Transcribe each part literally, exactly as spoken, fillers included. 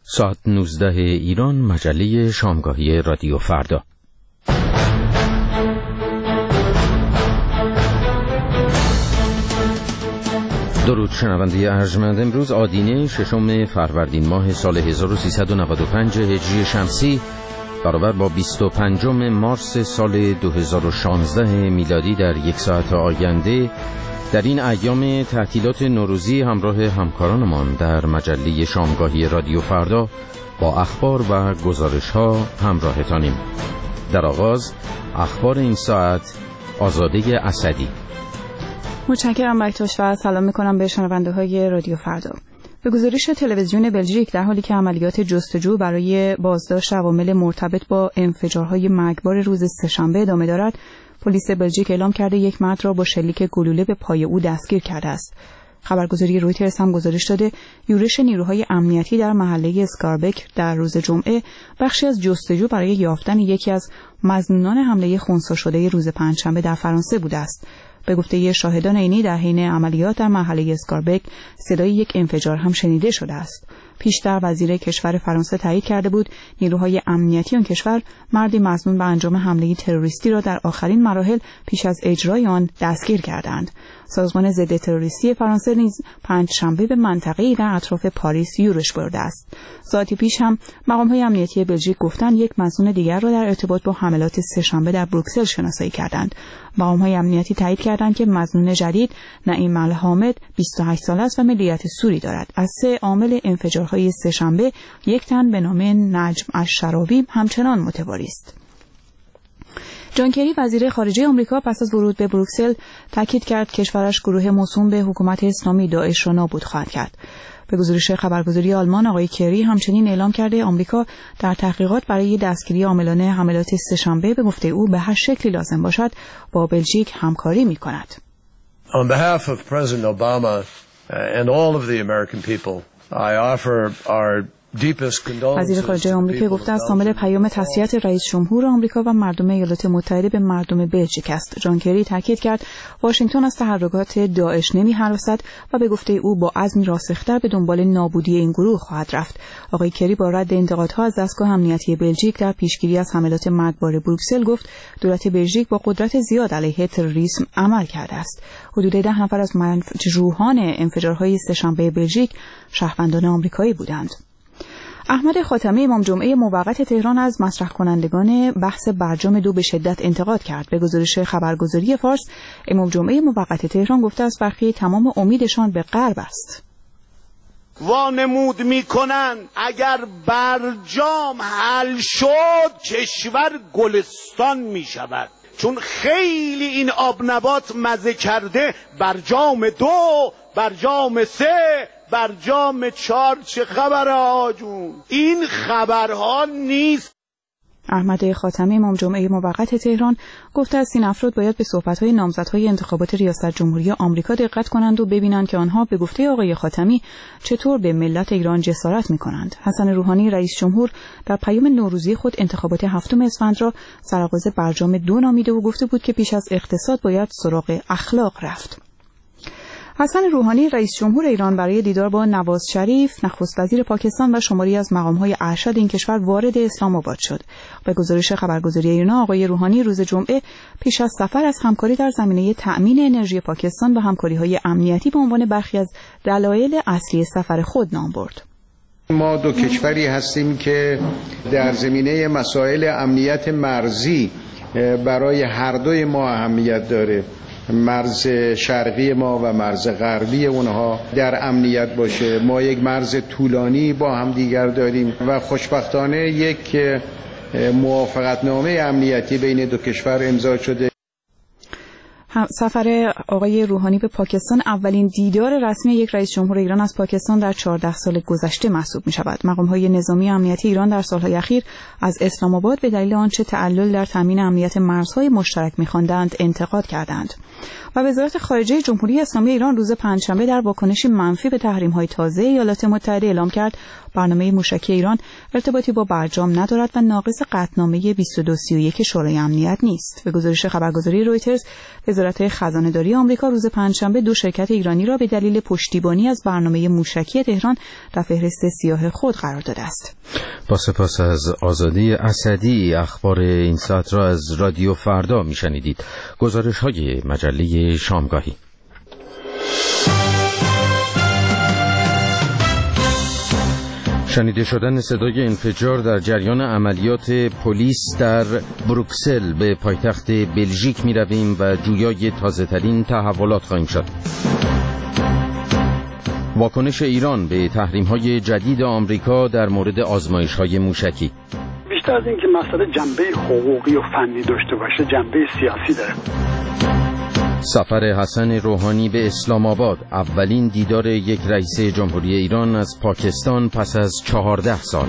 ساعت نوزده ایران، مجله شامگاهی رادیو فردا. درود شنونده ارجمند. امروز آدینه ششم فروردین ماه سال هزار و سیصد و نود و پنج هجری شمسی برابر با بیست و پنجم مارس سال دو هزار و شانزده میلادی در یک ساعت آینده در این ایام تعطیلات نوروزی همراه همکارانمان در مجله شامگاهی رادیو فردا با اخبار و گزارش‌ها همراهتانیم. در آغاز اخبار این ساعت. آزاده اسدی. متشکرم بکتاش و سلام میکنم به شنونده های رادیو فردا. به گزارش تلویزیون بلژیک، در حالی که عملیات جستجو برای بازداشت عوامل مرتبط با انفجارهای مرگبار روز سه‌شنبه ادامه دارد، پلیس بلژیک اعلام کرده یک مرد را با شلیک گلوله به پای او دستگیر کرده است. خبرگزاری رویترز هم گزارش داده یورش نیروهای امنیتی در محله اسکاربک در روز جمعه بخشی از جستجو برای یافتن یکی از مظنونان حمله خنثی شده روز پنجشنبه در فرانسه بوده است. به گفته شاهدان عینی، در حین عملیات در محله اسکاربک صدای یک انفجار هم شنیده شده است. پیشتر وزیر کشور فرانسه تایید کرده بود نیروهای امنیتی آن کشور مردی مظنون به انجام حمله تروریستی را در آخرین مراحل پیش از اجرای آن دستگیر کردند. سازمان ضد تروریستی فرانسه نیز پنجشنبه به منطقه‌ای در اطراف پاریس یورش برده است. ساعتی پیش هم مقام‌های امنیتی بلژیک گفتند یک مظنون دیگر را در ارتباط با حملات سه‌شنبه در بروکسل شناسایی کردند. مقام‌های امنیتی تایید کردند که مظنون جدید نعیم الحامد بیست و هشت ساله است و ملیت سوری دارد. از سه عامل انفجارهای سه‌شنبه یک تن به نام نجم الشراوی همچنان متواری است. جان کری وزیر خارجه آمریکا پس از ورود به بروکسل تاکید کرد کشورش گروه موسوم به حکومت اسلامی داعش را نابود خواهد کرد. به گزارش خبرگزاری آلمان، آقای کری همچنین اعلام کرده آمریکا در تحقیقات برای دستگیری عاملان حملات سه‌شنبه به گفته او به هر شکلی لازم باشد با بلژیک همکاری می‌کند. On behalf of President Obama and all of the American people, I offer our وزیر خارجه آمریکا گفته است حامل پیام تسلیت رئیس جمهور آمریکا و مردم ایالات متحده به مردم بلژیک است. جان کری تاکید کرد واشنگتن از تحرکات داعش نمی‌هراسد و به گفته او با عزمی راسختر به دنبال نابودی این گروه خواهد رفت. آقای کری با رد انتقادها از دستگاه امنیتی بلژیک در پیشگیری از حملات مرگبار بروکسل گفت دولت بلژیک با قدرت زیاد علیه تروریسم عمل کرده است. حدود ده نفر از مجروحان انفجارهای سه‌شنبه بلژیک شهروندان آمریکایی بودند. احمد خاتمی امام جمعه موقت تهران از مطرح کنندگان بحث برجام دو به شدت انتقاد کرد. به گزارش خبرگزاری فارس، امام جمعه موقت تهران گفته است برخی تمام امیدشان به غرب است. وانمود میکنن اگر برجام حل شد کشور گلستان میشود، چون خیلی این آب نبات مزه کرده. برجام دو، برجام سه، برجام چهار، چه خبره آجون؟ این خبرها نیست. احمد خاتمی امام جمعه موقت تهران گفته است این افراد باید به صحبت‌های نامزدهای انتخابات ریاست جمهوری آمریکا دقت کنند و ببینند که آنها به گفته آقای خاتمی چطور به ملت ایران جسارت می‌کنند. حسن روحانی رئیس جمهور در پیام نوروزی خود انتخابات هفتم اسفند را سرآغاز برجام دو نامیده و گفته بود که پیش از اقتصاد باید سراغ اخلاق رفت. حسن روحانی رئیس جمهور ایران برای دیدار با نواز شریف نخست وزیر پاکستان و شماری از مقام‌های ارشد این کشور وارد اسلام آباد شد. به گزارش خبرگزاری ایرنا، آقای روحانی روز جمعه پیش از سفر از همکاری در زمینه تأمین انرژی پاکستان و همکاری‌های امنیتی به عنوان برخی از دلایل اصلی سفر خود نام برد. ما دو کشوری هستیم که در زمینه مسائل امنیت مرزی برای هر دوی ما اهمیت داره. مرز شرقی ما و مرز غربی اونها در امنیت باشه. ما یک مرز طولانی با هم دیگر داریم و خوشبختانه یک موافقتنامه امنیتی بین دو کشور امضا شده. سفر آقای روحانی به پاکستان اولین دیدار رسمی یک رئیس جمهور ایران از پاکستان در چهارده سال گذشته محسوب می شود. مقام‌های نظامی امنیتی ایران در سالهای اخیر از اسلام آباد به دلیل آنچه تعلل در تامین امنیت مرزهای مشترک می‌خواندند انتقاد کردند. و وزارت خارجه جمهوری اسلامی ایران روز پنجشنبه در واکنشی منفی به تحریم‌های تازه ایالات متحده اعلام کرد برنامه موشکی ایران ارتباطی با برجام ندارد و ناقض قطعنامه بیست و دو سی و یک شورای امنیت نیست. به گزارش خبرگزاری رویترز، وزارت خزانه‌داری آمریکا روز پنجشنبه دو شرکت ایرانی را به دلیل پشتیبانی از برنامه موشکی تهران در فهرست سیاه خود قرار داده است. با سپاس از آزادی اسدی، اخبار این ساعت را از رادیو فردا میشنیدید. گزارش های مجله شامگاهی. شنیده شدن صدای انفجار در جریان عملیات پلیس در بروکسل به پایتخت بلژیک می رویم و جویای تازه ترین تحولات خواهیم شد. واکنش ایران به تحریم های جدید آمریکا در مورد آزمایش های موشکی. بیشتر از این که مسئله جنبه حقوقی و فنی داشته باشه، جنبه سیاسی داره. سفر حسن روحانی به اسلام آباد، اولین دیدار یک رئیس جمهوری ایران از پاکستان پس از چهارده سال.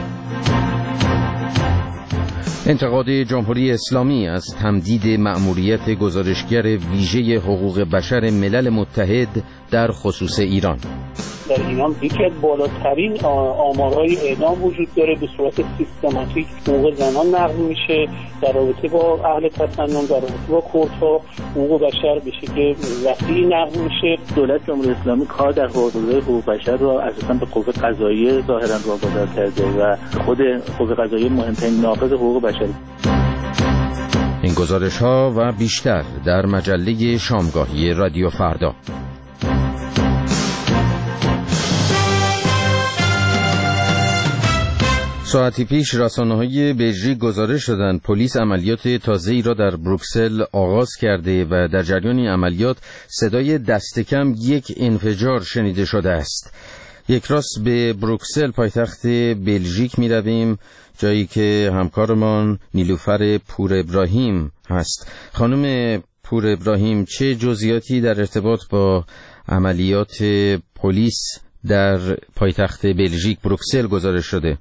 انتقاد جمهوری اسلامی از تمدید مأموریت گزارشگر ویژه حقوق بشر ملل متحد در خصوص ایران. در ایران یکی از بالاترین آمارهای اعدام وجود داره، به صورت سیستماتیک حقوق زنان نقض میشه در رابطه با اهل تسنن، در رابطه با کردها حقوق بشر به شکل وسیعی نقض میشه. دولت جمهوری اسلامی کار در حوزه حقوق بشر را اساساً به قوه قضاییه ظاهراً واگذار کرده و خود قوه قضاییه مهمترین ناقض حقوق بشری. این گزارش ها و بیشتر در مجله شامگاهی رادیو فردا. ساعتی پیش رسانه‌های بلژیک گزارش دادند پلیس عملیات تازه‌ای را در بروکسل آغاز کرده و در جریان این عملیات صدای دست کم یک انفجار شنیده شده است. یک راست به بروکسل پایتخت بلژیک می رویم، جایی که همکارمان نیلوفر پور ابراهیم هست. خانم پور ابراهیم، چه جزئیاتی در ارتباط با عملیات پلیس در پایتخت بلژیک بروکسل گزارش شده؟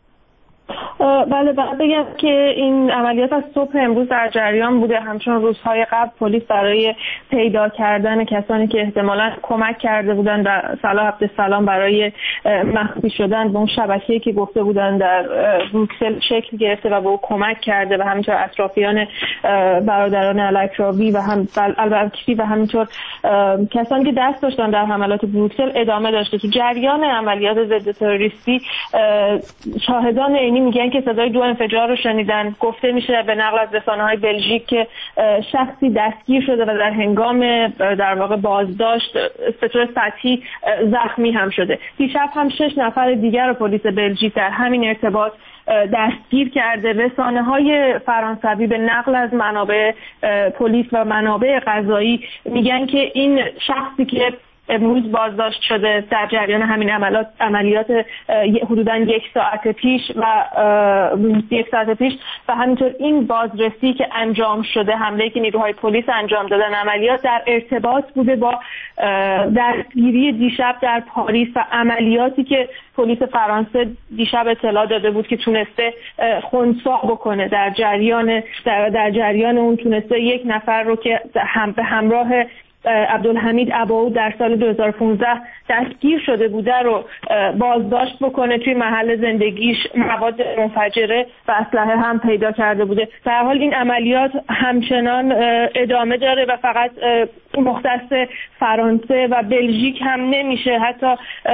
بله، باید بگم که این عملیات از صبح امروز در جریان بوده. همچون روزهای قبل پلیس برای پیدا کردن کسانی که احتمالاً کمک کرده بودن در صلاح عبدالسلام برای مخفی شدن به اون شبکه‌ای که گفته بودن در بروکسل شکل گرفته و به او کمک کرده و همینطور اطرافیان برادران الکراوی و هم البکری و همینطور کسانی که دست داشتن در حملات بروکسل ادامه داشته. تو جریان عملیات ضد تروریستی شاهدان عینی میگن که صدای دو انفجار رو شنیدن. گفته میشه به نقل از رسانه‌های بلژیک که شخصی دستگیر شده و در هنگام در واقع بازداشت به طور سطحی زخمی هم شده. دیشب هم شش نفر دیگر رو پلیس بلژیک در همین ارتباط دستگیر کرده. رسانه‌های فرانسوی به نقل از منابع پلیس و منابع قضایی میگن که این شخصی که امروز بازداشت شده در جریان همین عملیات عملیات حدوداً یک ساعت پیش و یک ساعت پیش و همینطور این بازرسی که انجام شده، حمله که نیروهای پلیس انجام دادن، عملیات در ارتباط بوده با درگیری دیشب در پاریس و عملیاتی که پلیس فرانسه دیشب اطلاع داده بود که تونسته خنثی بکنه. در جریان در, در جریان اون تونسته یک نفر رو که هم به همراه عبدالحمید اباو در سال دو هزار و پانزده دستگیر شده بوده رو بازداشت بکنه. توی محل زندگیش مواد منفجره و اسلحه هم پیدا کرده بوده. در حال این عملیات همچنان ادامه داره و فقط مختص فرانسه و بلژیک هم نمیشه. حتی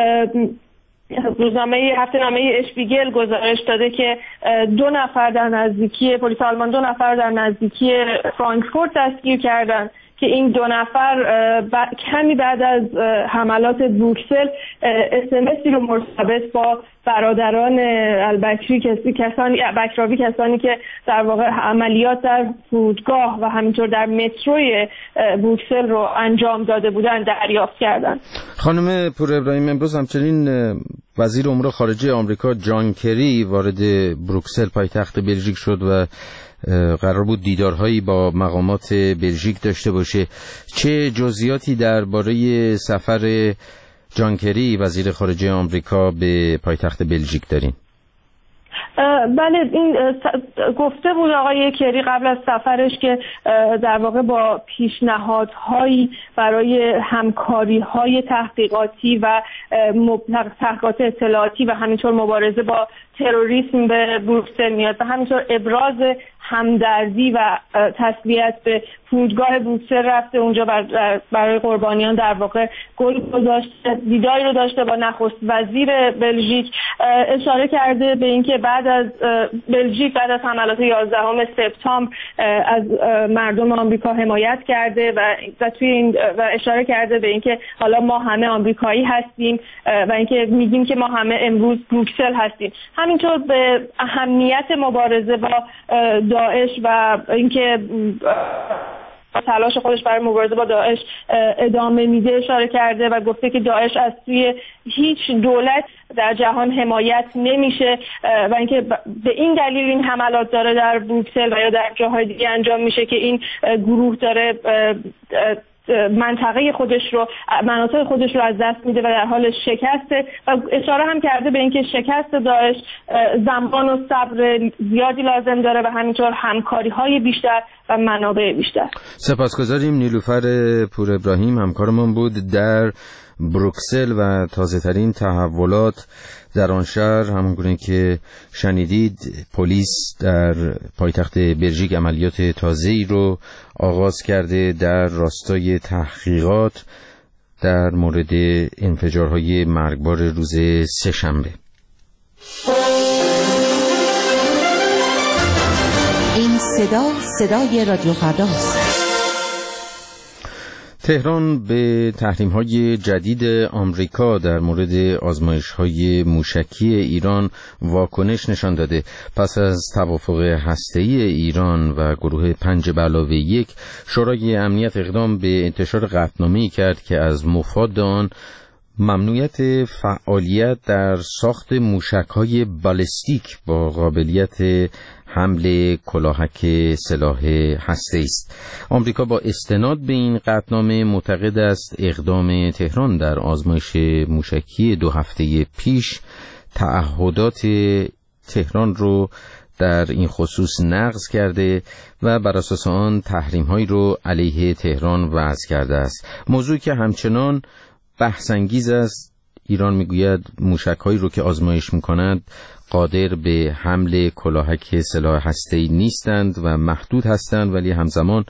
روزنامه هفته‌نامه اشپیگل گزارش داده که دو نفر در نزدیکی پلیس آلمان دو نفر در نزدیکی فرانکفورت دستگیر کردن که این دو نفر ب... کمی بعد از حملات بروکسل اس ام اسی رو مرتبط با برادران البکری کسی کسانی بکراوی کسانی که در واقع عملیات در فرودگاه و همینطور در متروی بروکسل رو انجام داده بودن دریافت کردن. خانم پور ابراهیم، امروز همچنین وزیر امور خارجه آمریکا جان کری وارد بروکسل پایتخت بلژیک شد و قرار بود دیدارهایی با مقامات بلژیک داشته باشه. چه جزئیاتی درباره سفر جان کری وزیر خارجه آمریکا به پایتخت بلژیک دارین؟ بله، این گفته بود آقای کری قبل از سفرش که در واقع با پیشنهادهایی برای همکاری‌های تحقیقاتی و تحقیقات اطلاعاتی و همینطور مبارزه با تروریسم به بروکسل میاد و همینطور ابراز همدردی و تسلیت به فرودگاه بروکسل رفته. اونجا برای قربانیان در واقع گل گذاشته، دیداری رو داشته با نخست وزیر بلژیک. اشاره کرده به اینکه بعد از بلژیک بعد از حملات یازدهم سپتامبر از مردم آمریکا حمایت کرده و و توی این و اشاره کرده به اینکه حالا ما همه آمریکایی هستیم و اینکه میگیم که ما همه امروز بروکسل هستیم. همینطور به اهمیت مبارزه با داعش و اینکه تلاش خودش برای مبارزه با داعش ادامه میده اشاره کرده و گفته که داعش از سوی هیچ دولت در جهان حمایت نمیشه و اینکه به این دلیل این حملات داره در بروکسل و یا در جاهای دیگه انجام میشه که این گروه داره منطقه خودش رو مناطق خودش رو از دست میده و در حال شکسته و اشاره هم کرده به اینکه شکست داعش زمان و صبر زیادی لازم داره و همینطور همکاری‌های بیشتر و منابع بیشتر. سپاسگزاریم. نیلوفر پور ابراهیم همکارمون بود در بروکسل و تازه ترین تحولات در آن شهر. همونگونه که شنیدید پلیس در پایتخت بلژیک عملیات تازه‌ای رو آغاز کرده در راستای تحقیقات در مورد انفجارهای مرگبار روز سه‌شنبه. این صدا صدای رادیو فرداست. تهران به تحریم‌های جدید آمریکا در مورد آزمایش‌های موشکی ایران واکنش نشان داده. پس از توافق هسته‌ای ایران و گروه پنج به علاوه یک، شورای امنیت اقدام به انتشار قطعنامه‌ای کرد که از مفاد آن ممنوعیت فعالیت در ساخت موشک‌های بالستیک با قابلیت حمل کلاهک سلاح هسته‌ای است. آمریکا با استناد به این قطعنامه معتقد است اقدام تهران در آزمایش موشکی دو هفته پیش تعهدات تهران رو در این خصوص نقض کرده و بر اساس آن تحریم‌هایی رو علیه تهران وضع کرده است. موضوعی که همچنان بحث انگیز است. ایران میگوید موشک‌هایی رو که آزمایش می‌کنند قادر به حمل کلاهک سلاح هسته‌ای نیستند و محدود هستند، ولی همزمان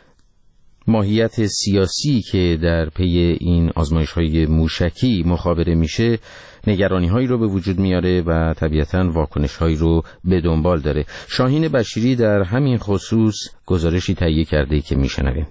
ماهیت سیاسی که در پی این آزمایش‌های موشکی مخابره میشه نگرانی‌هایی رو به وجود میاره و طبیعتاً واکنش‌هایی رو به دنبال داره. شاهین بشیری در همین خصوص گزارشی تهیه کرده که میشنویم.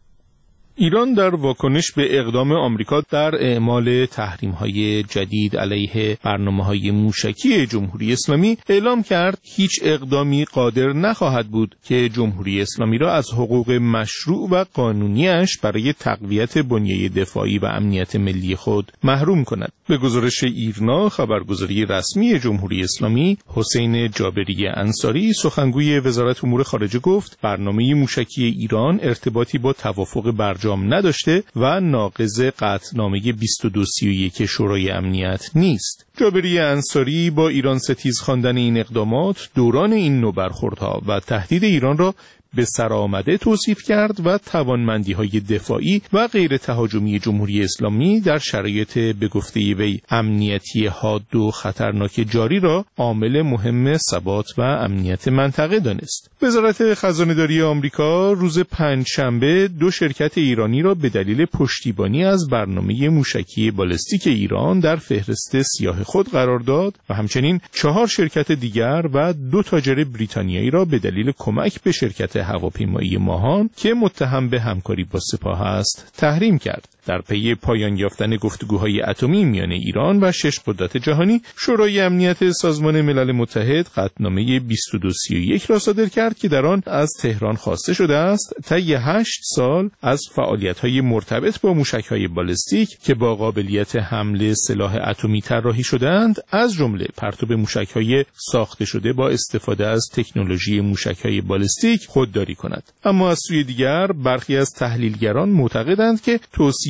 ایران در واکنش به اقدام آمریکا در اعمال تحریم‌های جدید علیه برنامه‌های موشکی جمهوری اسلامی اعلام کرد هیچ اقدامی قادر نخواهد بود که جمهوری اسلامی را از حقوق مشروع و قانونیش برای تقویت بنیه دفاعی و امنیت ملی خود محروم کند. به گزارش ایرنا، خبرگزاری رسمی جمهوری اسلامی، حسین جابری انصاری سخنگوی وزارت امور خارجه گفت برنامه موشکی ایران ارتباطی با توافق برجام نداشته و ناقض قطعنامه بیست و دو سی و یک شورای امنیت نیست. جابری انصاری با ایران ستیز خواندن این اقدامات دوران این نوع برخوردها و تهدید ایران را به سرآمده توصیف کرد و توانمندی‌های دفاعی و غیر تهاجمی جمهوری اسلامی در شرایط به گفته وی امنیتی حاد و خطرناک جاری را عامل مهم ثبات و امنیت منطقه دانست. وزارت خزانه‌داری آمریکا روز پنجشنبه دو شرکت ایرانی را به دلیل پشتیبانی از برنامه موشکی بالستیک ایران در فهرست سیاه خود قرار داد و همچنین چهار شرکت دیگر و دو تاجر بریتانیایی را به دلیل کمک به شرکت هواپیمایی ماهان که متهم به همکاری با سپاه است تحریم کرد. در پی پایان یافتن گفتگوهای اتمی میان ایران و شش قدرت جهانی، شورای امنیت سازمان ملل متحد قطعنامه بیست و دو سی و یک را صادر کرد که در آن از تهران خواسته شده است طی هشت سال از فعالیت‌های مرتبط با موشک‌های بالستیک که با قابلیت حمل سلاح اتمی طراحی شده‌اند، از جمله پرتاب موشک‌های ساخته شده با استفاده از تکنولوژی موشک‌های بالستیک خودداری کند. اما از سوی دیگر برخی از تحلیلگران معتقدند که توصیه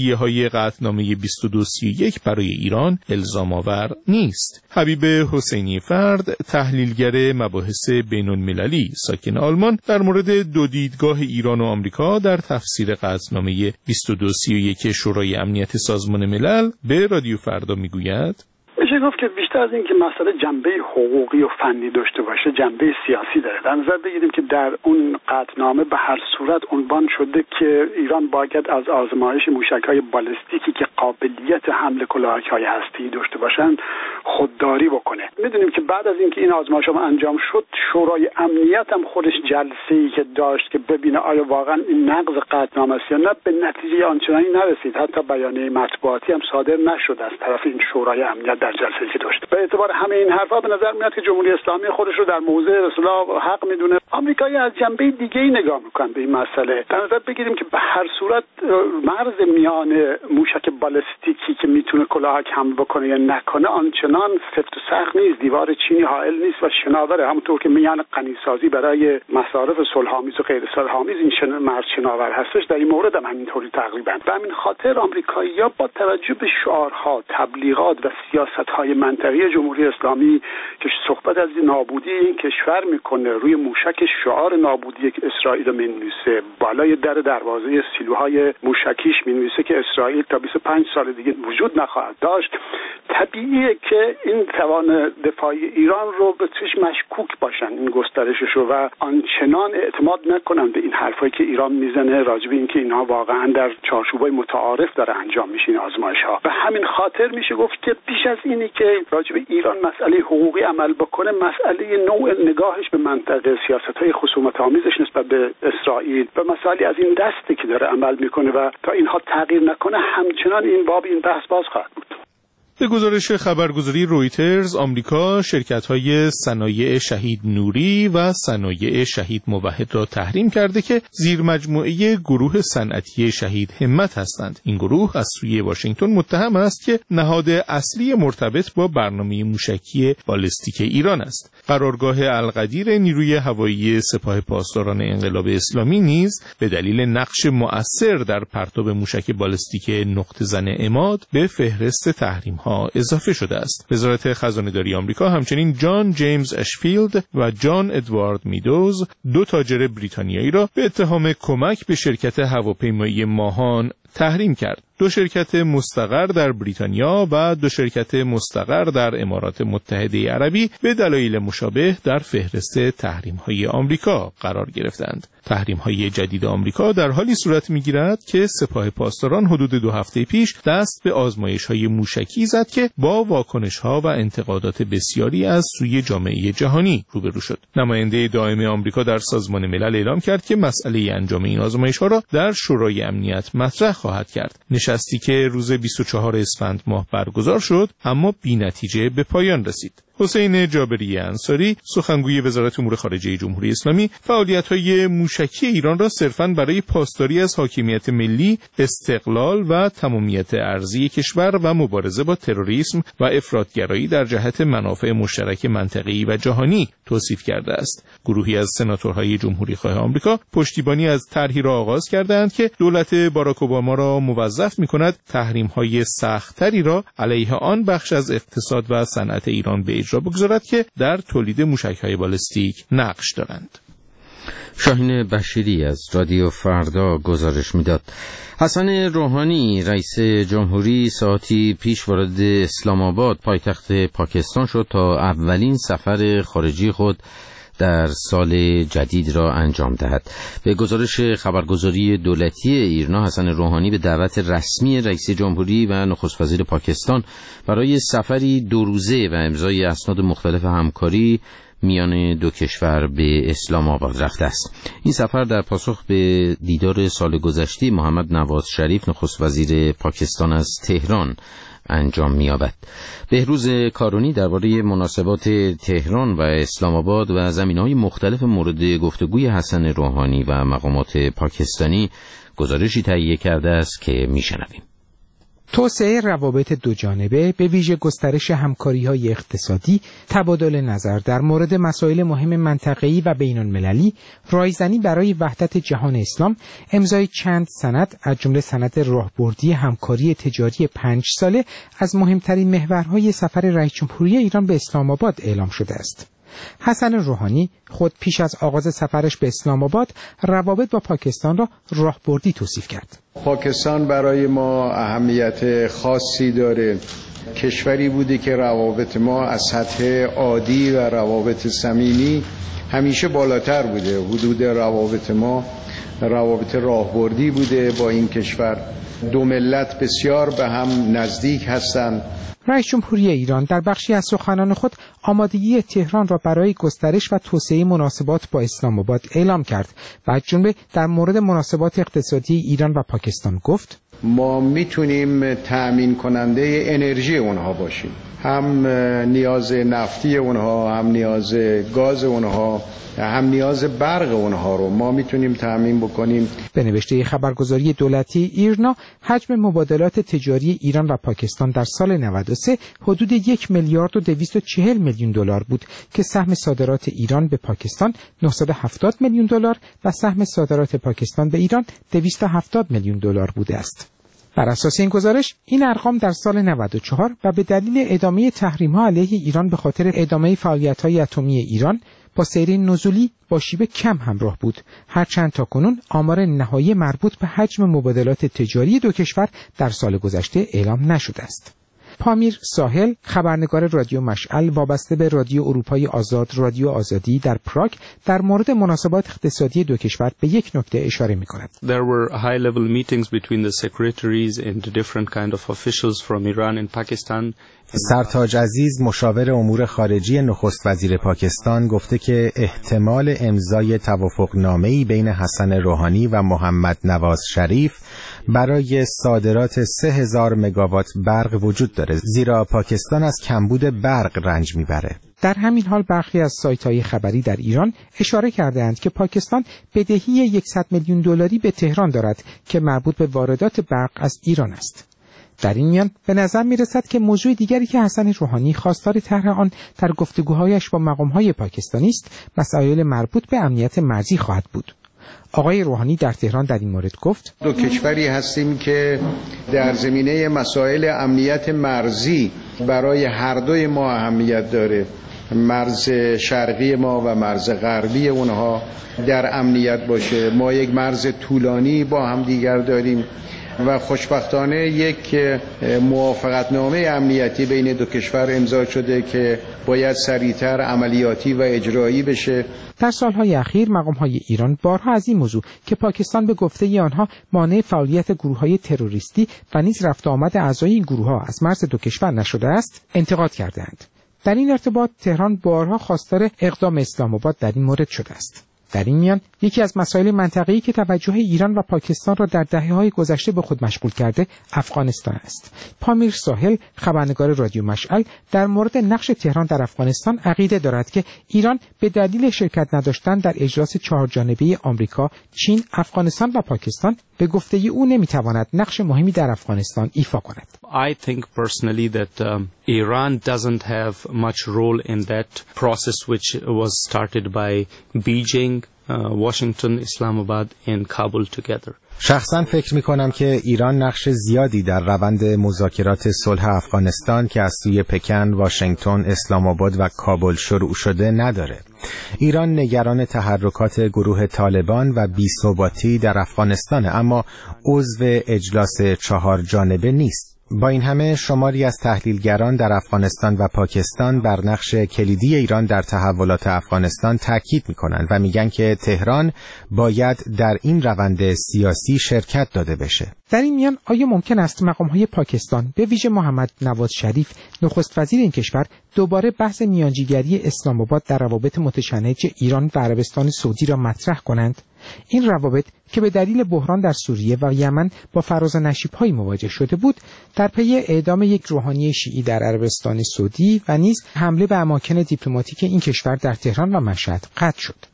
توصیه‌های قطعنامه بیست و دو سی و یک برای ایران الزام آور نیست. حبیب حسینی فرد، تحلیلگر مباحث بین‌المللی ساکن آلمان، در مورد دو دیدگاه ایران و آمریکا در تفسیر قطعنامه بیست و دو سی و یک شورای امنیت سازمان ملل به رادیو فردا میگوید: میشه گفت که بیشتر از این که مسئله جنبه حقوقی و فنی داشته باشه، جنبه سیاسی داره. در نظر بگیریم که در اون قطعنامه به هر صورت عنوان شده که ایران باید از آزمایش موشک‌های بالستیکی که قابلیت حمل کلاهک‌های هسته‌ای داشته باشند خودداری بکنه. میدونیم که بعد از اینکه این آزمایش‌ها انجام شد، شورای امنیت هم خودش جلسه‌ای که داشت که ببینه آیا واقعا این نقض قطعنامه است یا نه، به نتیجه آنچنانی نرسید. حتی بیانیه مطبوعاتی هم صادر نشد از طرف این شورای امنیت در جلسه‌ای که داشت. به اعتبار همه این حرفا به نظر میاد که جمهوری اسلامی خودش رو در موضع اصلاح حق میدونه. آمریکایی از جنبه دیگه‌ای نگاه میکنن به این مسئله. در نظر بگیریم که به هر صورت مرز میان موشک بالستیکی که میتونه کلاهک حمل بکنه یا نکنه آنچنان سفت و سخت نیست. دیوار چینی حائل نیست و شناوره. همونطور که میان غنیسازی برای مصارف صلح‌آمیز و غیر صلح‌آمیز این شن... مرز شناور هستش، در این مورد هم همینطوری تقریبا. به همین خاطر آمریکایی‌ها با توجه به شعارها، تبلیغات و سیاست‌های منطقی جمهوری اسلامی که صحبت از نابودی این کشور میکنه، روی موشک شعار نابودی که اسرائیل مینویسه، بالای در دروازه سیلوهای موشکیش مینویسه که اسرائیل تا بیست و پنج سال دیگه وجود نخواهد داشت، طبیعیه که این توان دفاعی ایران رو به چش مشکوک باشن این گسترشش رو و آنچنان اعتماد نکنن به این حرفایی که ایران میزنه راجع به اینکه اینها واقعا در چارچوبای متعارف داره انجام میشه این آزمایش‌ها. به همین خاطر میشه گفت که بیش از اینی که راجع به ایران مسئله حقوقی عمل بکنه، مسئله نوع نگاهش به منطقه، سیاست‌های خصومت‌آمیزش نسبت به اسرائیل و مسائلی از این دسته که داره عمل میکنه و تا اینها تغییر نکنه همچنان این باب این بحث باز خواهد بود. به گزارش خبرگزاری رویترز، آمریکا شرکت‌های صنایع شهید نوری و صنایع شهید موحد را تحریم کرده که زیر مجموعه گروه صنعتی شهید همت هستند. این گروه از سوی واشنگتن متهم است که نهاد اصلی مرتبط با برنامه موشکی بالستیک ایران است. قرارگاه القدیر نیروی هوایی سپاه پاسداران انقلاب اسلامی نیز به دلیل نقش مؤثر در پرتاب موشک بالستیک نقطه زن عماد به فهرست تحریم اضافه شده است. وزارت خزانه‌داری آمریکا همچنین جان جیمز اشفیلد و جان ادوارد میدوز، دو تاجر بریتانیایی را به اتهام کمک به شرکت هواپیمایی ماهان تحریم کرد. دو شرکت مستقر در بریتانیا و دو شرکت مستقر در امارات متحده عربی به دلایل مشابه در فهرست تحریم‌های آمریکا قرار گرفتند. تحریم‌های جدید آمریکا در حالی صورت می‌گیرد که سپاه پاسداران حدود دو هفته پیش دست به آزمایش‌های موشکی زد که با واکنش‌ها و انتقادات بسیاری از سوی جامعه جهانی روبرو شد. نماینده دائم آمریکا در سازمان ملل اعلام کرد که مسئله انجام این آزمایش‌ها را در شورای امنیت مطرح خواهد کرد. نشستی که روز بیست و چهارم اسفند ماه برگزار شد اما بی‌نتیجه به پایان رسید. حسین جابری انصاری، سخنگوی وزارت امور خارجه جمهوری اسلامی، فعالیت‌های موشکی ایران را صرفاً برای پاسداری از حاکمیت ملی، استقلال و تمامیت ارضی کشور و مبارزه با تروریسم و افراطگرایی در جهت منافع مشترک منطقه‌ای و جهانی توصیف کرده است. گروهی از سناتورهای جمهوری‌خواه آمریکا پشتیبانی از طرحی را آغاز کردند که دولت باراک اوباما را موظف می‌کند تحریم‌های سخت‌تری را علیه آن بخش از اقتصاد و صنعت ایران به اجرا بگذارد که در تولید موشک‌های بالستیک نقش دارند. شاهین بشیری از رادیو فردا گزارش میداد. حسن روحانی رئیس جمهوری ساعتی پیش وارد اسلام آباد پایتخت پاکستان شد تا اولین سفر خارجی خود در سال جدید را انجام دهد. به گزارش خبرگزاری دولتی ایرنا، حسن روحانی به دعوت رسمی رئیس جمهوری و نخست وزیر پاکستان برای سفری دو روزه و امضای اسناد مختلف همکاری میان دو کشور به اسلام آباد رفته است. این سفر در پاسخ به دیدار سال گذشته محمد نواز شریف نخست وزیر پاکستان از تهران انجام می‌یابد. بهروز کارونی درباره مناسبات تهران و اسلام آباد و زمینه‌های مختلف مورد گفتگوی حسن روحانی و مقامات پاکستانی گزارشی تهیه کرده است که می‌شنویم. توسعه روابط دو جانبه، به ویژه گسترش همکاری‌های اقتصادی، تبادل نظر در مورد مسائل مهم منطقه‌ای و بین‌المللی، رایزنی برای وحدت جهان اسلام، امضای چند سند از جمله سند راهبردی همکاری تجاری پنج ساله از مهمترین محورهای سفر رئیس جمهوری ایران به اسلام آباد اعلام شده است. حسن روحانی خود پیش از آغاز سفرش به اسلام آباد روابط با پاکستان را راهبردی توصیف کرد. پاکستان برای ما اهمیت خاصی داره. کشوری بوده که روابط ما از سطح عادی و روابط صمیمی همیشه بالاتر بوده. حدود روابط ما روابط راهبردی بوده با این کشور. دو ملت بسیار به هم نزدیک هستند. رئیس جمهوری ایران در بخشی از سخنان خود آمادگی تهران را برای گسترش و توسعه مناسبات با اسلام آباد اعلام کرد و از جمله در مورد مناسبات اقتصادی ایران و پاکستان گفت: ما میتونیم تأمین کننده انرژی اونها باشیم، هم نیاز نفتی اونها، هم نیاز گاز اونها، هم نیاز برق اونها رو ما میتونیم تأمین بکنیم. به نوشته خبرگزاری دولتی ایرنا، حجم مبادلات تجاری ایران و پاکستان در سال نود و سه حدود یک میلیارد و دویست و چهل میلیون دلار بود که سهم صادرات ایران به پاکستان نهصد و هفتاد میلیون دلار و سهم صادرات پاکستان به ایران دویست و هفتاد میلیون دلار بوده است. بر اساس این گزارش، این ارقام در سال نود و چهار و به دلیل ادامه تحریم‌ها علیه ایران به خاطر ادامه فعالیت‌های اتمی ایران با سیر نزولی با شیب کم همراه بود، هرچند تاکنون آمار نهایی مربوط به حجم مبادلات تجاری دو کشور در سال گذشته اعلام نشده است. پامیر ساحل، خبرنگار رادیو مشعل وابسته به رادیو اروپای آزاد رادیو آزادی در پراگ، در مورد مناسبات اقتصادی دو کشور به یک نکته اشاره می‌کند. There were high level meetings between the secretaries and different kind of officials from Iran and Pakistan. سرتاج عزیز، مشاور امور خارجی نخست وزیر پاکستان، گفته که احتمال امضای توافقنامه‌ای بین حسن روحانی و محمد نواز شریف برای صادرات سه هزار مگاوات برق وجود داره، زیرا پاکستان از کمبود برق رنج میبره. در همین حال برخی از سایت‌های خبری در ایران اشاره کرده‌اند که پاکستان بدهی صد میلیون دلاری به تهران دارد که مربوط به واردات برق از ایران است. در این میان به نظر می رسد که موضوع دیگری که حسن روحانی خواستار طرح آن در گفتگوهایش با مقام‌های پاکستانی است، مسائل مربوط به امنیت مرزی خواهد بود. آقای روحانی در تهران در این مورد گفت: دو کشوری هستیم که در زمینه مسائل امنیت مرزی برای هر دوی ما اهمیت داره. مرز شرقی ما و مرز غربی اونها در امنیت باشه. ما یک مرز طولانی با هم دیگر داریم و خوشبختانه یک موافقتنامه امنیتی بین دو کشور امضا شده که باید سریعتر عملیاتی و اجرایی بشه. در سالهای اخیر مقام‌های ایران بارها از این موضوع که پاکستان به گفته آنها مانع فعالیت گروه‌های تروریستی و نیز رفت آمد اعضای این گروه‌ها از مرز دو کشور نشده است، انتقاد کردند. در این ارتباط تهران بارها خواستار اقدام اسلام آباد در این مورد شده است. در این میان یکی از مسائل منطقه‌ای که توجه ایران و پاکستان را در دهه‌های گذشته به خود مشغول کرده افغانستان است. پامیر ساحل، خبرنگار رادیو مشعل، در مورد نقش تهران در افغانستان عقیده دارد که ایران به دلیل شرکت نداشتن در اجلاس چهارجانبه آمریکا، چین، افغانستان و پاکستان به گفته او نمیتواند نقش مهمی در افغانستان ایفا کند. I think personally that um, Iran doesn't have much role in that process which was started by Beijing, uh, Washington, Islamabad and Kabul together. شخصا فکر می کنم که ایران نقش زیادی در روند مذاکرات صلح افغانستان که از سوی پکن، واشنگتن، اسلام آباد و کابل شروع شده نداره. ایران نگران تحرکات گروه طالبان و بی‌ثباتی در افغانستان، اما عضو اجلاس چهار جانبه نیست. با این همه شماری از تحلیلگران در افغانستان و پاکستان بر نقش کلیدی ایران در تحولات افغانستان تاکید می‌کنند و میگن که تهران باید در این روند سیاسی شرکت داده بشه. در این میان آیا ممکن است مقام‌های پاکستان به ویژه محمد نواز شریف نخست وزیر این کشور دوباره بحث میانجیگری اسلام آباد در روابط متشنج ایران و عربستان سعودی را مطرح کنند؟ این روابط که به دلیل بحران در سوریه و یمن با فراز و نشیب‌های مواجه شده بود، در پی اعدام یک روحانی شیعی در عربستان سعودی و نیز حمله به اماکن دیپلماتیک این کشور در تهران و مشهد قطع شد.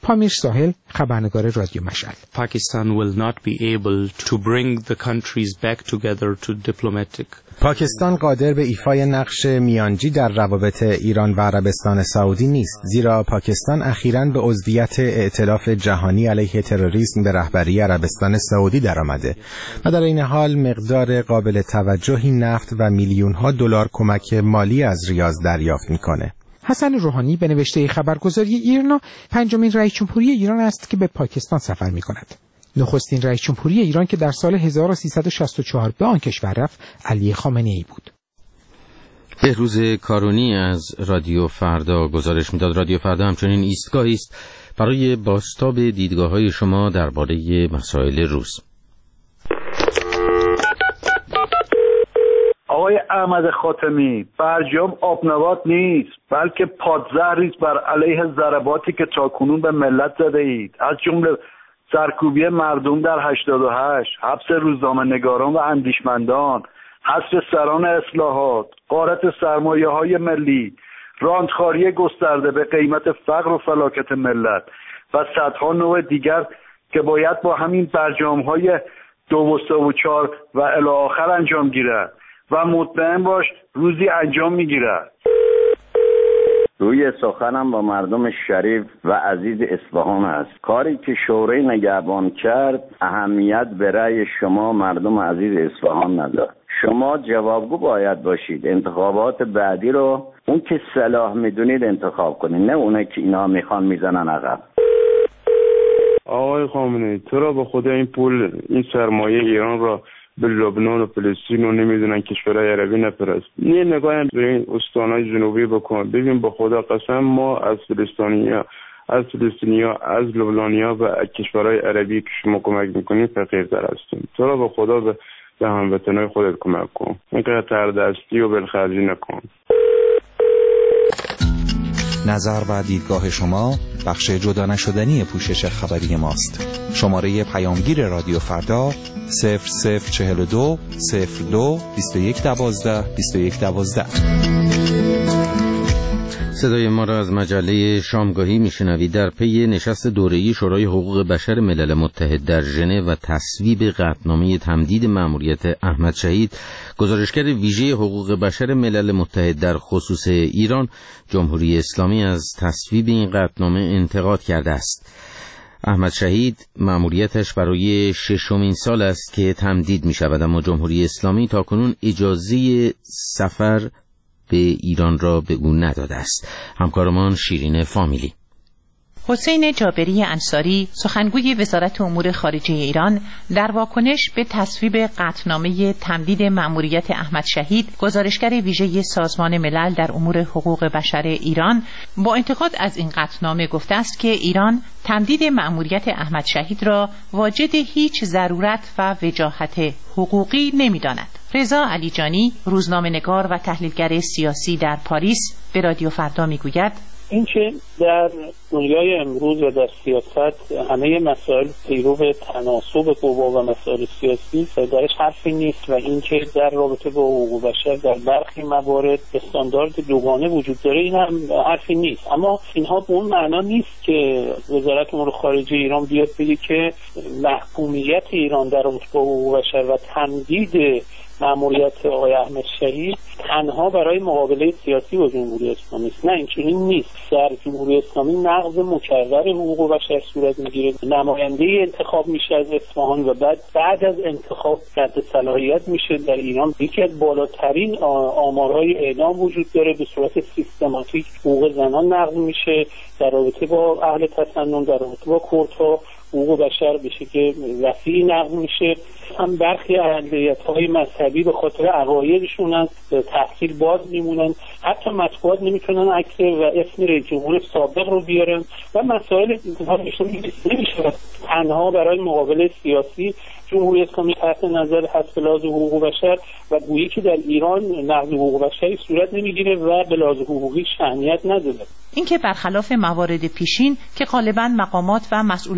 پامیر ساحل، خبرنگار رادیو مشعل. Pakistan will not be able to bring the countries back together to diplomatic. پاکستان قادر به ایفای نقش میانجی در روابط ایران و عربستان سعودی نیست، زیرا پاکستان اخیراً به عضویت ائتلاف جهانی علیه تروریسم به رهبری عربستان سعودی درآمده و در این حال مقدار قابل توجهی نفت و میلیون‌ها دلار کمک مالی از ریاض دریافت می‌کنه. حسن روحانی به نوشته خبرگزاری ایرنا پنجمین رئیس جمهوری ایران است که به پاکستان سفر می‌کند. نخستین رئیس جمهوری ایران که در سال هزار و سیصد و شصت و چهار به آن کشور رفت علی خامنه‌ای بود. بهروز کارونی از رادیو فردا گزارش می‌داد. رادیو فردا همچنین ایستگاهی است برای بازتاب دیدگاه‌های شما درباره مسائل روز. آقای احمد خاتمی، برجام آبنبات نیست بلکه پادزهری است بر علیه ضرباتی که تاکنون به ملت زده اید، از جمله سرکوبی مردم در هشتاد و هشت، حبس روزنامه‌نگاران و اندیشمندان، حذف سران اصلاحات، غارت سرمایه‌های ملی، راندخواری گسترده به قیمت فقر و فلاکت ملت و صدها نوع دیگر که باید با همین برجام‌های دو و سه و چهار و الی آخر انجام گیرد و مطمئن باش روزی انجام میگیرد. روی سخنم با مردم شریف و عزیز اصفهان است. کاری که شورای نگهبان کرد اهمیت به رأی شما مردم عزیز اصفهان ندارد. شما جوابگو باید باشید. انتخابات بعدی رو اون که صلاح میدونید انتخاب کنید، نه اونه که اینا میخوان میزنن عقب. آقای خامنه‌ای، تو را به خدا این پول، این سرمایه ایران را به لبنان و فلسطین و نمیدونن کشورهای عربی نپرست. یه نگاه هم به این استانهای جنوبی بکن، ببین به خدا قسم ما از فلسطینیا از فلسطینیا از لبنانیا و کشورهای عربی که شما کمک میکنین فقیرتر هستیم. تو را به خدا به, به هموطنهای خودت کمک کن، اینقدر تردستی و بلخرجی نکن. نظر و دیدگاه شما بخش جدا نشدنی پوشش خبری ماست. شماره پیامگیر رادیو فردا صفر صفر چهل و دو صفر دو بیست و یک دوازده بیست و یک دوازده. صدای ما را از مجله شامگاهی میشنوید. در پی نشست دوره‌ای شورای حقوق بشر ملل متحد در ژنو و تصویب قطعنامه تمدید مأموریت احمد شهید، گزارشگر ویژه حقوق بشر ملل متحد در خصوص ایران، جمهوری اسلامی از تصویب این قطعنامه انتقاد کرده است. احمد شهید مأموریتش برای ششمین سال است که تمدید می شود، اما جمهوری اسلامی تاکنون اجازه سفر به ایران را به او نداده است. همکارمان شیرین فامیلی. حسین جابری انصاری، سخنگوی وزارت امور خارجه ایران، در واکنش به تصویب قطعنامه تمدید مأموریت احمد شهید، گزارشگر ویژه سازمان ملل در امور حقوق بشر ایران، با انتقاد از این قطعنامه گفته است که ایران تمدید مأموریت احمد شهید را واجد هیچ ضرورت و وجاهت حقوقی نمی‌داند. رضا علیجانی، روزنامه‌نگار و تحلیلگر سیاسی در پاریس، به رادیو فردا می‌گوید: اینکه در دنیای امروز و در سیاست همه مسائل پیرو تناسب قوا و مسائل سیاسی درش حرفی نیست و اینکه در رابطه با حقوق بشر در برخی موارد استاندارد دوگانه وجود داره، این هم حرفی نیست. اما اینها به اون معنا نیست که وزارت امور خارجه ایران بیاد بگه که محکومیت ایران در رابطه با حقوق بشر و تمدید مأموریت آقای احمد شهید تنها برای مقابله سیاسی با جمهوری اسلامی است. نه، اینچنین نیست. در جمهوری اسلامی نقض مکرر حقوق بشر صورت میگیره، نماینده انتخاب میشه از اصفهان و بعد بعد از انتخاب رد صلاحیت میشه. در ایران یکی از بالاترین آمارهای اعدام وجود داره، به صورت سیستماتیک حقوق زنان نقض میشه. در رابطه با اهل تسنن، در رابطه با کردها حقوق بشر به شکل وسیعی نقض میشه. هم برخی اقلیت‌های مذهبی به خاطر عقایدشون از تحصیل باز میمونن، حتی مطبوعات نمیتونن عکس و اسم رئیس جمهور سابق رو بیارن و مسائل نمیشه تنها برای مقابله سیاسی جمهوری اسلامی تحت نظر حذف لحاظ حقوق بشر و گویی که در ایران نقض حقوق بشری صورت نمیگیره و به لحاظ حقوقی اهمیت نداره. اینکه برخلاف موارد پیشین که غالباً مقامات و مسئولان قوه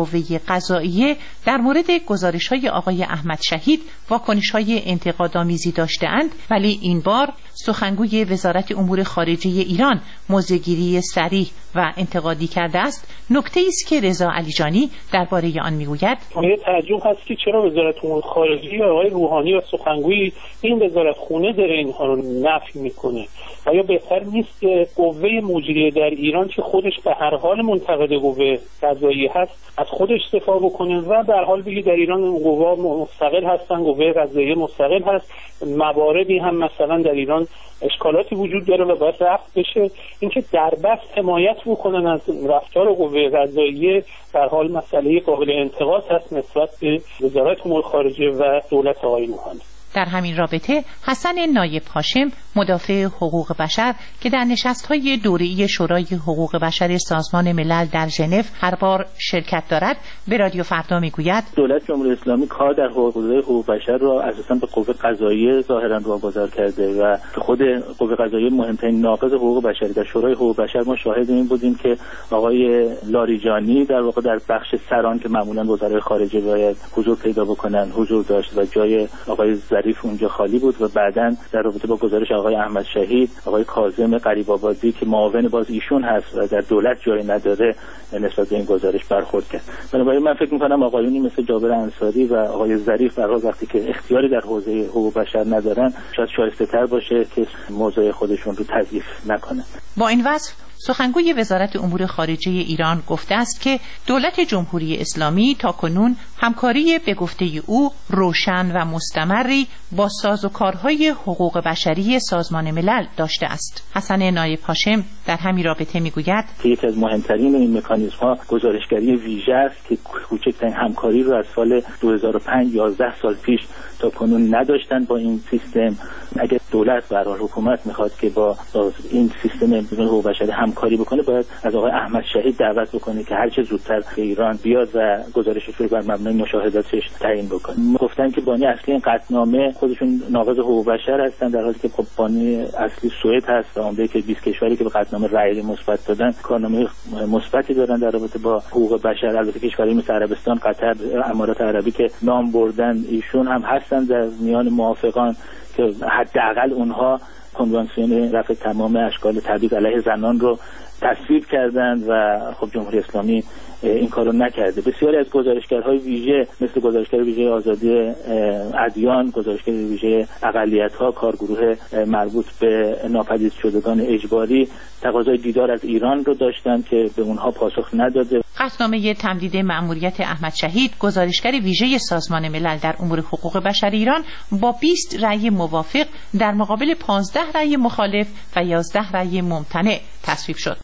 قوه قضاییه در مورد گزارش‌های آقای احمد شهید واکنش‌های انتقادآمیزی داشته‌اند، ولی این بار سخنگوی وزارت امور خارجه ایران موضع‌گیری صریح و انتقادی کرده است. نکته‌ای است که رضا علیجانی درباره آن میگوید: یه تعجب هست که چرا وزارت امور خارجه آقای روحانی و سخنگوی این وزارت خونه داره اینها رو نفی میکنه. آیا بهتر نیست که قوه مجریه در ایران که خودش به هر حال منتقد قوه قضاییه هست از خودش دفاع بکنه و به هر حال بگه در ایران قوا مستقل هستن، قوه قضاییه مستقل هست، مواردی هم مثلا در ایران اشکالاتی وجود داره و باید رفع بشه. اینکه در بس حمایت بکنن از رفتار قوه قضاییه در حال مسئله قابل انتقاد هست نسبت به وزارت امور خارجه و دولت آقای روحانی. در همین رابطه حسن نایب هاشم مدافع حقوق بشر که در نشست‌های دوره‌ای شورای حقوق بشر سازمان ملل در ژنو هر بار شرکت دارد به رادیو فردا میگوید: دولت جمهوری اسلامی کار در حوزه حقوق بشر را اساساً به قوه قضاییه ظاهراً واگذار کرده و خود قوه قضاییه مهمترین ناقض حقوق بشری در شورای حقوق بشر ما شاهد این بودیم که آقای لاریجانی در واقع در بخش سران که معمولاً وزرای خارجه باید حضور پیدا بکنن حضور داشت و جای آقای ظریف اونجا خالی بود و بعداً در رابطه با گزارش آقای احمد شهید آقای کاظم غریب آبادی که معاون باز ایشون هست و در دولت جایی نداره نسبت به این گزارش برخورد کرد. بنابراین من فکر می‌کنم آقایونی مثل جابر انصاری و آقای ظریف در حال وقتی که اختیاری در حوزه حقوق بشر ندارن شاید شایسته‌تر باشه که موضوع خودشون رو تضعیف نکنن. با این وصف سخنگوی وزارت امور خارجه ایران گفته است که دولت جمهوری اسلامی تاکنون همکاری به گفته او روشن و مستمری با سازوکارهای حقوق بشری سازمان ملل داشته است. حسن نایب هاشم در همین رابطه میگوید که یکی از مهمترین این مکانیزم‌ها گزارشگری ویژه است که کوچکترین همکاری رو از سال دو هزار و پنج یازده سال پیش تا کنون نداشتن با این سیستم. اگر دولت به هر حال حکومت میخواد که با این سیستم حقوق بشری همکاری بکنه باید از آقای احمد شهید دعوت بکنه که هر چه زودتر به ایران بیاد و گزارشش رو بر مبنای مشاهداتش تعیین بکنه. گفتن که بانی اصلی این قطعنامه خودشون ناقض حقوق بشر هستن در حالی که خب بانی اصلی سوئد هست. آمده که بیست کشوری که به قطعنامه رأی مثبت دادن کارنامه مثبتی دارن در رابطه با حقوق بشر. البته کشوری مثل عربستان، قطر، امارات عربی که نام بردن ایشون هم هستن در میان موافقان که حداقل اونها کنوانسیون رفع تمام اشکال تبعیض علیه زنان رو تصویب کردند و خب جمهوری اسلامی این کارو نکرده. بسیاری از گزارشگرهای ویژه مثل گزارشگر ویژه آزادی ادیان، گزارشگر ویژه اقلیت‌ها، کارگروه مربوط به ناپدید شدگان اجباری تقاضای دیدار از ایران رو داشتن که به اونها پاسخ نداده. قطعنامه تمدید مأموریت احمد شهید گزارشگر ویژه سازمان ملل در امور حقوق بشر ایران با بیست رأی موافق در مقابل پانزده رأی مخالف و یازده رأی ممتنع تصویب شد.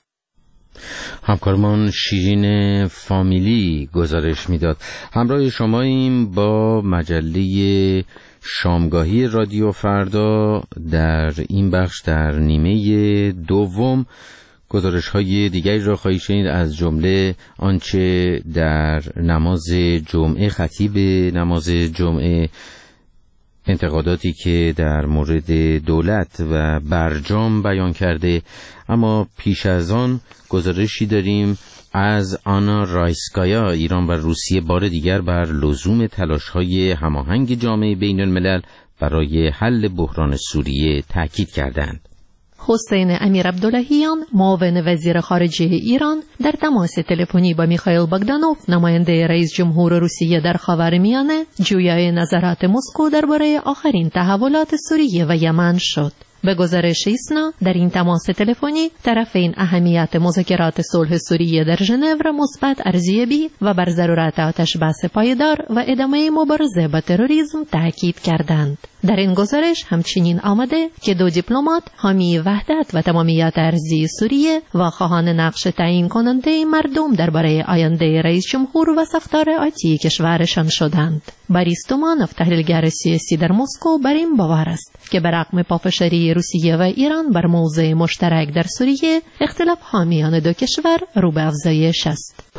همکارمان شیرین فامیلی گزارش میداد. همراه شماییم با مجله شامگاهی رادیو فردا. در این بخش در نیمه دوم گزارش های دیگری را خواهید شنید، از جمله آنچه در نماز جمعه، خطیب نماز جمعه، انتقاداتی که در مورد دولت و برجام بیان کرده. اما پیش از آن گزارشی داریم از آنا رایسکایا. ایران و روسیه بار دیگر بر لزوم تلاش‌های هماهنگ جامعه بین الملل برای حل بحران سوریه تاکید کردند. حسین امیر عبداللهیان، معاون وزیر خارجه ایران، در تماس تلفنی با میخائیل باگدانوف، نماینده رئیس جمهور روسیه در خاورمیانه، جویای نظرات مسکو درباره آخرین تحولات سوریه و یمن شد. به گزارش ایسنا در این تماس تلفنی طرفین اهمیت مذاکرات صلح سوریه در ژنو را مثبت ارزیابی و بر ضرورت آتش بس پایدار و ادامه مبارزه با تروریسم تاکید کردند. در این گزارش همچنین آمده که دو دیپلمات حامی وحدت و تمامیت ارضی سوریه و خواهان نقش تعیین کننده مردم درباره آینده رئیس جمهور و ساختار آتی کشورشان شدند. باریس تومانوف، تحلیلگر سیاسی در مسکو، بر این باور است که برغم پافشاری روسیه و ایران بر موضع مشترک در سوریه، اختلاف حامیان دو کشور رو به افزایش است.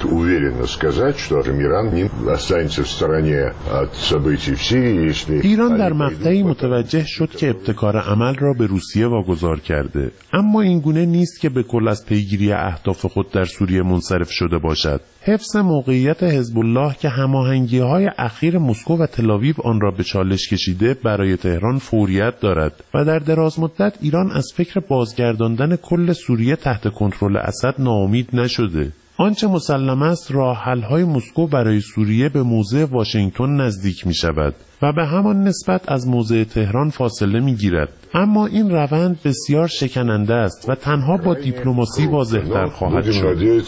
уверенно сказать, что Иран не останется в стороне от событий в Сирии, если ایران در مقطعی متوجه شد که ابتکار عمل را به روسیه واگذار کرده، اما این گونه نیست که به کل از پیگیری اهداف خود در سوریه منصرف شده باشد. حفظ موقعیت حزب الله که هماهنگی‌های اخیر مسکو و تل‌آویو آن را به چالش کشیده برای تهران فوریت دارد و در دراز مدت ایران از فکر بازگرداندن کل سوریه تحت کنترل اسد ناامید نشده. آنچه مسلم است راه حل‌های مسکو برای سوریه به موضع واشنگتن نزدیک می‌شود و به همان نسبت از موضع تهران فاصله می‌گیرد، اما این روند بسیار شکننده است و تنها با دیپلماسی واضح‌تر خواهد شد.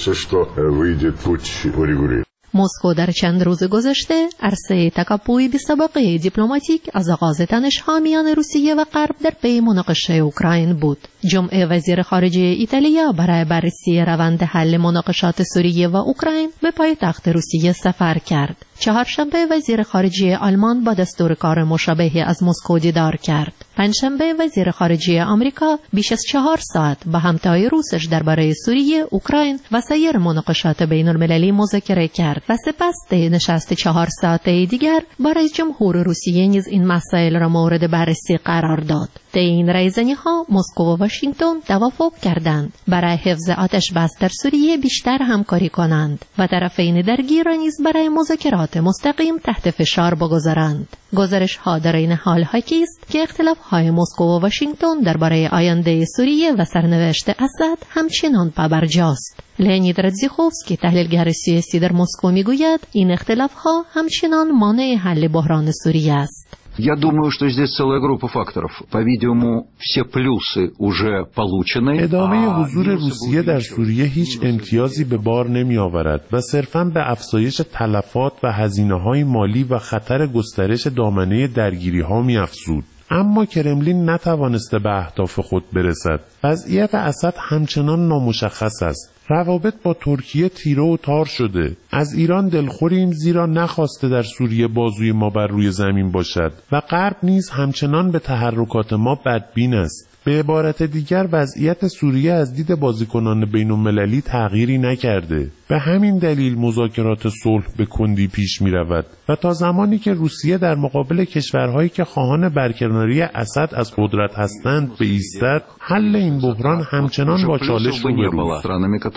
مسکو در چند روز گذشته عرصه تکاپوی بی سابقه دیپلماتیک از آغاز تنش‌ها میان روسیه و غرب در پی مناقشه اوکراین بود. جمعه وزیر خارجه ایتالیا برای بررسی روند حل مناقشات سوریه و اوکراین به پایتخت روسیه سفر کرد. چهارشنبه وزیر خارجه آلمان با دستور کار مشابهی از مسکو دیدار کرد. پنجشنبه وزیر خارجه آمریکا بیش از چهار ساعت با همتای روسش درباره سوریه، اوکراین و سایر مناقشات بین المللی مذاکره کرد و سپس طی نشست چهار ساعته دیگر با رئیس جمهور روسیه نیز این مسائل را مورد بررسی قرار داد. طی این رایزنی‌ها مسکو و واشنگتن توافق کردند برای حفظ آتش بس در سوریه بیشتر همکاری کنند و طرفین درگیر را نیز برای مذاکرات مستقیم تحت فشار بگذارند. گزارش‌ها در این حال حاکی است که اختلاف‌های مسکو و واشنگتن درباره آینده سوریه و سرنوشت اسد همچنان پابرجاست. لئونید رادزیخوفسکی تحلیلگر سیاسی در مسکو میگوید این اختلاف‌ها همچنان مانع حل بحران سوریه است. Я думаю, что здесь целая группа факторов. По-видимому, все плюсы уже получены. ادامه حضور روسیه در سوریه هیچ امتیازی به بار نمی آورد و صرفاً به افزایش تلفات و هزینه‌های مالی و خطر گسترش دامنه درگیری‌ها می افزود. اما کرملین نتوانسته به اهداف خود برسد. وضعیت اسد همچنان نامشخص است. روابط با ترکیه تیره و تار شده. از ایران دلخوریم زیرا نخواسته در سوریه بازوی ما بر روی زمین باشد و غرب نیز همچنان به تحرکات ما بدبین است. به عبارت دیگر وضعیت سوریه از دید بازیکنان بین‌المللی تغییری نکرده. به همین دلیل مذاکرات صلح به کندی پیش می رود و تا زمانی که روسیه در مقابل کشورهایی که خواهان برکناری اسد از قدرت هستند بایستد، حل این بحران همچنان با چالش روبروست.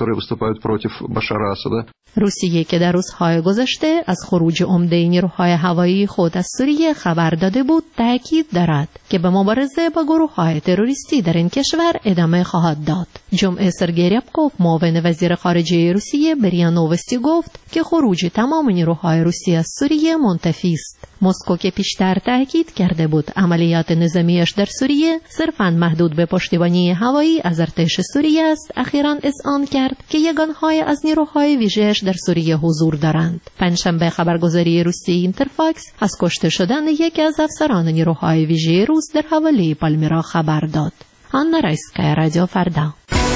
روسیه که در روزهای گذشته از خروج عمده نیروهای هوایی خود از سوریه خبر داده بود، تاکید دارد که به مبارزه با گروه‌های تروریستی در این کشور ادامه خواهد داد. جمعه سرگئی ریابکوف معاون وزیر خارجه روسیه به ریا نووستی گفت که خروج تمام نیروهای روسیه از سوریه منتفی است. مسکو که پیشتر تاکید کرده بود عملیات نظامیش در سوریه صرفاً محدود به پشتیبانی هوایی از ارتش سوریه است، اخیراً اذعان کرد که یگانهای از نیروهای ویژه‌اش در سوریه حضور دارند. پنجشنبه خبرگزاری روسی اینترفاکس از کشته شدن یکی از افسران نیروهای ویژه روس در حوالی پالمیرا خبر داد. آنا رایسکای، رادیو فردا.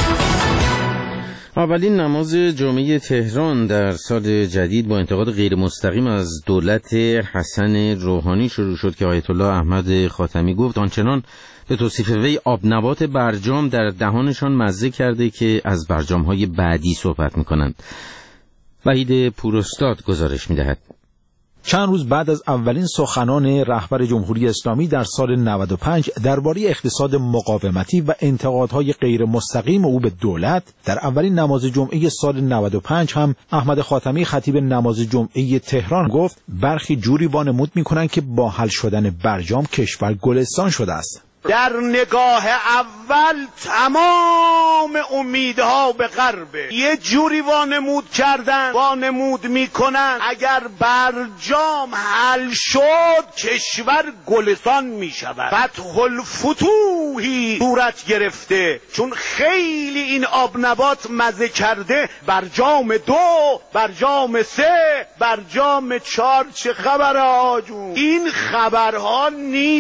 اولین نماز جمعه تهران در سال جدید با انتقاد غیر مستقیم از دولت حسن روحانی شروع شد که آیت الله احمد خاتمی گفت آنچنان به توصیف وی آبنبات برجام در دهانشان مزه کرده که از برجام‌های بعدی صحبت می‌کنند. وحید پوراستاد گزارش می‌دهد. چند روز بعد از اولین سخنان رهبر جمهوری اسلامی در سال نود و پنج درباره اقتصاد مقاومتی و انتقادهای غیر مستقیم او به دولت، در اولین نماز جمعه سال نود و پنج هم احمد خاتمی خطیب نماز جمعه تهران گفت برخی جوری وانمود می‌کنند که با حل شدن برجام کشور گلستان شده است. در نگاه اول تمام امیدها به غربه، یه جوری وانمود کردن وانمود میکنن اگر برجام حل شد کشور گلستان میشود، فتح الفتوحی صورت گرفته، چون خیلی این آبنبات مزه کرده. برجام دو، برجام سه، برجام چهار، چه خبره آجون؟ این خبرها نیست.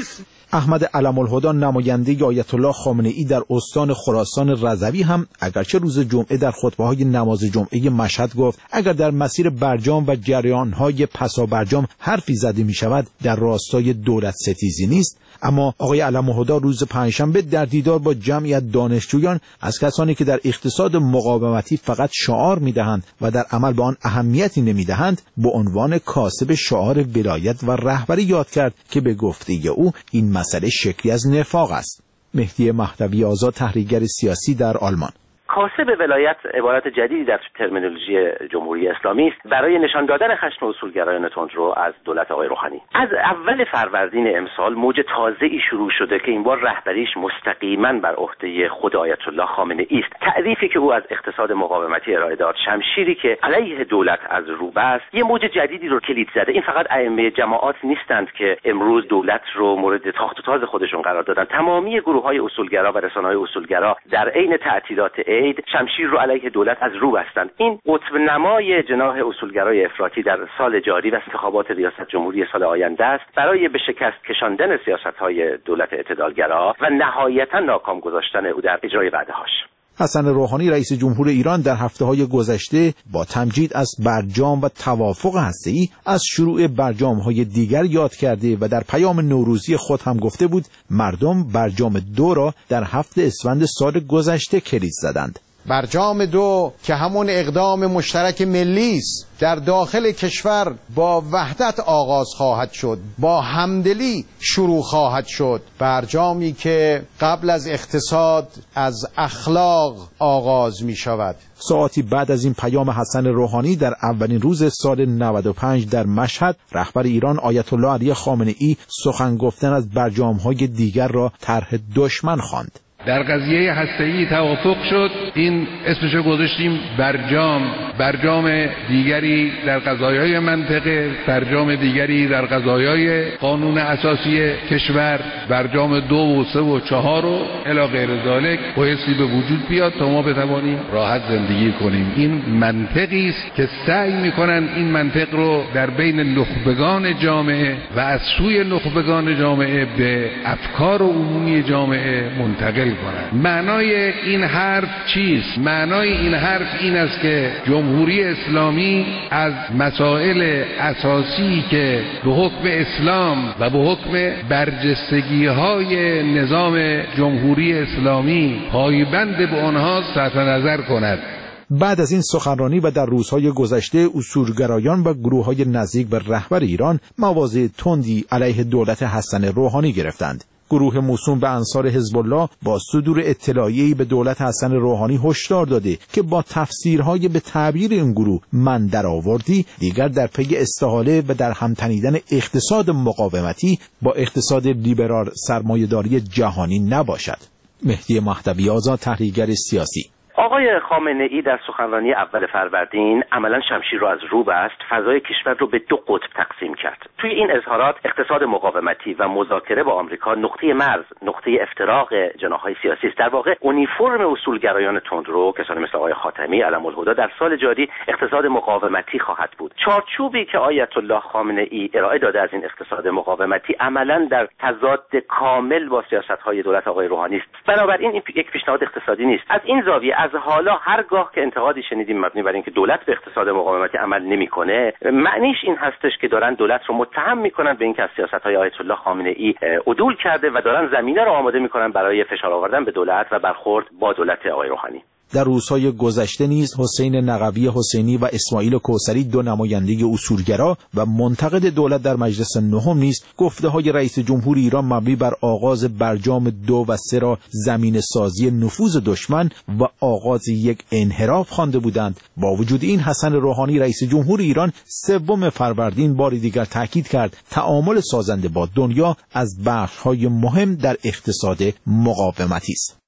احمد علم الهدی نماینده آیت الله خامنه ای در استان خراسان رضوی هم اگرچه روز جمعه در خطبه‌های نماز جمعه مشهد گفت اگر در مسیر برجام و جریان‌های پسا برجام حرفی زده می‌شود در راستای دولت ستیزی نیست، اما آقای علم الهدی روز پنجشنبه در دیدار با جمعی از دانشجویان از کسانی که در اقتصاد مقاومتی فقط شعار می‌دهند و در عمل به آن اهمیتی نمی‌دهند به عنوان کاسب شعار ولایت و رهبری یاد کرد که به گفته او این مسئله شکلی از نفاق است. مهدی مهدوی آزاد، تحلیلگر سیاسی در آلمان: کاسب ولایت عبارت جدیدی در ترمینولوژی جمهوری اسلامی است برای نشان دادن خشم اصولگرایان تندرو از دولت آقای روحانی. از اول فروردین امسال موج تازه‌ای شروع شده که این بار رهبریش مستقیما بر عهده خود آیت الله خامنه ای است. تعریفی که او از اقتصاد مقاومتی ارائه داد، شمشیری که علیه دولت از رو بست، یه موج جدیدی رو کلید زده. این فقط ائمه جماعات نیستند که امروز دولت رو مورد تاخت و تاز خودشون قرار دادن. تمامی گروه‌های اصولگرا و رسانه‌های اصولگرا در عین تعطیلات شمشیر رو علیه دولت از رو بستند. این قطب نمای جناح اصولگرای افراطی در سال جاری و انتخابات ریاست جمهوری سال آینده است برای به شکست کشاندن سیاست‌های دولت اعتدالگرا و نهایتاً ناکام گذاشتن او در اجرای وعده‌هاش. حسن روحانی رئیس جمهور ایران در هفته‌های گذشته با تمجید از برجام و توافق هسته‌ای از شروع برجام‌های دیگر یاد کرده و در پیام نوروزی خود هم گفته بود مردم برجام دو را در هفت اسفند سال گذشته کلید زدند. برجام دو که همون اقدام مشترک ملی است در داخل کشور با وحدت آغاز خواهد شد، با همدلی شروع خواهد شد. برجامی که قبل از اقتصاد از اخلاق آغاز می شود. ساعتی بعد از این پیام حسن روحانی در اولین روز سال نود و پنج در مشهد، رهبر ایران آیت الله علی خامنه ای سخن گفتن از برجام‌های دیگر را طرح دشمن خواند. در قضیه هسته‌ای توافق شد، این اسمشو گذاشتیم برجام، برجام دیگری در قضایای منطقه، برجام دیگری در قضایای قانون اساسی کشور، برجام دو و سه و چهار و الی غیر ذالک بایستی به وجود بیاد تا ما بتوانیم راحت زندگی کنیم. این منطقی است که سعی میکنن این منطق رو در بین نخبگان جامعه و از سوی نخبگان جامعه به افکار عمومی جامعه منتقل کنند. معنای این حرف چیست؟ معنای این حرف این است که جمهوری اسلامی از مسائل اساسی که به حکم اسلام و به حکم برجستگی های نظام جمهوری اسلامی پایبند به آنها صرف نظر کند. بعد از این سخنرانی و در روزهای گذشته اصولگرایان و گروه‌های نزدیک به رهبر ایران مواضع تندی علیه دولت حسن روحانی گرفتند. گروه موسوم به انصار حزب الله با صدور اطلاعیه‌ای به دولت حسن روحانی هشدار داده که با تفسیرهای به تعبیر این گروه من درآوردی دیگر در پی استحاله و در هم تنیدن اقتصاد مقاومتی با اقتصاد لیبرال سرمایه‌داری جهانی نباشد. مهدی مهدوی آزاد، تحلیلگر سیاسی: آقای خامنه ای در سخنرانی اول فروردین عملا شمشیر رو از رو بست، فضای کشور رو به دو قطب تقسیم کرد. توی این اظهارات اقتصاد مقاومتی و مذاکره با آمریکا نقطه مرز، نقطه افتراق جناح‌های سیاسی است. در واقع اونیفرم اصولگرایان تندرو، کسانی مثل آقای خاتمی، علم الهدی در سال جاری اقتصاد مقاومتی خواهد بود. چارچوبی که آیت الله خامنه ای ارائه داده از این اقتصاد مقاومتی عملا در تضاد کامل با سیاست‌های دولت آقای روحانی است. بنابراین این یک پیشنهاد اقتصادی نیست. از این زاویه از حالا هرگاه که انتقادی شنیدیم مبنی بر اینکه دولت به اقتصاد مقاومتی عمل نمیکنه، معنیش این هستش که دارن دولت رو متهم میکنن به اینکه از سیاست‌های آیت الله خامنه ای عدول کرده و دارن زمینه رو آماده میکنن برای فشار آوردن به دولت و برخورد با دولت آقای روحانی. در روزهای گذشته نیز حسین نقوی حسینی و اسماعیل کوثری، دو نماینده اصولگرا و منتقد دولت در مجلس نهم نیز گفته‌های رئیس جمهور ایران مبنی بر آغاز برجام دو و سه را زمین سازی نفوذ دشمن و آغاز یک انحراف خوانده بودند. با وجود این حسن روحانی رئیس جمهور ایران سوم فروردین بار دیگر تاکید کرد تعامل سازنده با دنیا از بخش‌های مهم در اقتصاد مقاومتی است.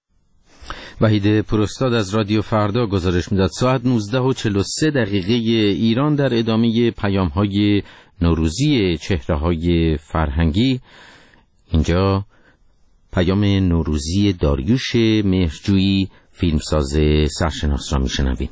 وحید پوراستاد از رادیو فردا گزارش میداد. ساعت نوزده و چهل و سه دقیقه ایران در ادامه پیام‌های نوروزی چهره‌های فرهنگی. اینجا پیام نوروزی داریوش مهرجویی، فیلمساز سرشناس را میشنویم.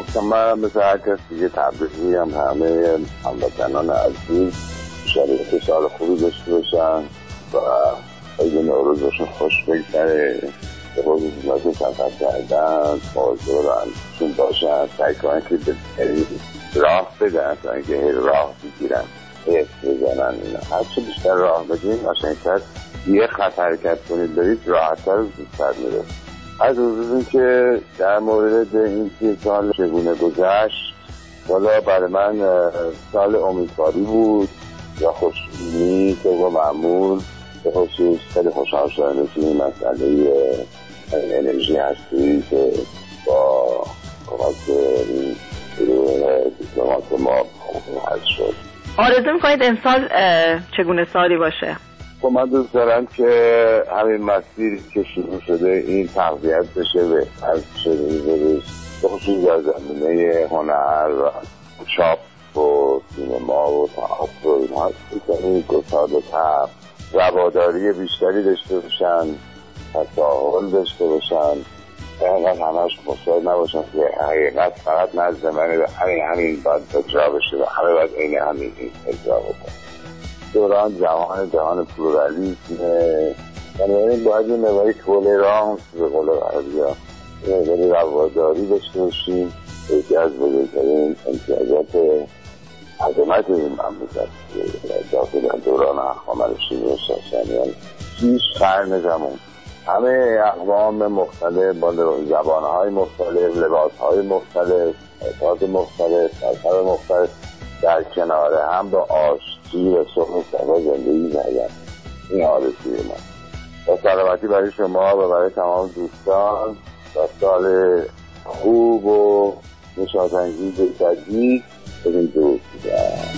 من مثل هر کس دیگه تبریک میگم همه هموطنان عزیز شرایط سال خوبی داشته باشن و عید نوروز باشون خوش بگذره، به خصوص سفر کردن مواظبشون باشن، سعی کنن که به راه بدن تا اینکه راه بگیرن حیث بزنن. هرچه بیشتر راه بدین قشنگ‌تر، یه خط حرکت کنید برید راحت‌تر و زودتر میرسید. از حضور که در مورد این سی سال چگونه گذشت، والا برای من سال امیدواری بود یا خوشبینی که با معمول، به خصوص خیلی خوشحال شدم که این مسئله انرژی هستی که با کمک گروه دیپلمات ما حل شد. آرزو می‌کنید امسال چگونه سالی باشه؟ خب من دوست دارم که همین مسیری که شروع شده این تقویت بشه به از شده به خصوص در زمینه هنر و چاپ و سینما و تئاتر و اینها این گسترده تر رواداری بیشتری داشته باشن، تساهل داشته باشن، اینقدر همش مصاب نباشن که حقیقت فقط نزد منه و همین همین باید اجرا بشه و همه باید این همین اجرا بکنه. دوران جهان جهان پلورالیسمه، یعنی باید این نوعی تولرانس به قول عربی‌ها یعنی رواداری داشته باشیم. یکی از بزرگترین امتیازات عظمت این مملکت داخل دوران هخامنشی و ساسانیان شیش قرن زمان همه اقوام مختلف با زبانهای مختلف، لباسهای مختلف، اعتقاد مختلف، مذهب مختلف در کنار هم با آشتی و صلح و صفا زندگی کردن. این آرزوی من با سلامتی برای شما و برای تمام دوستان و سال خوب و نشاط‌انگیز جدید بدین درود می‌گم.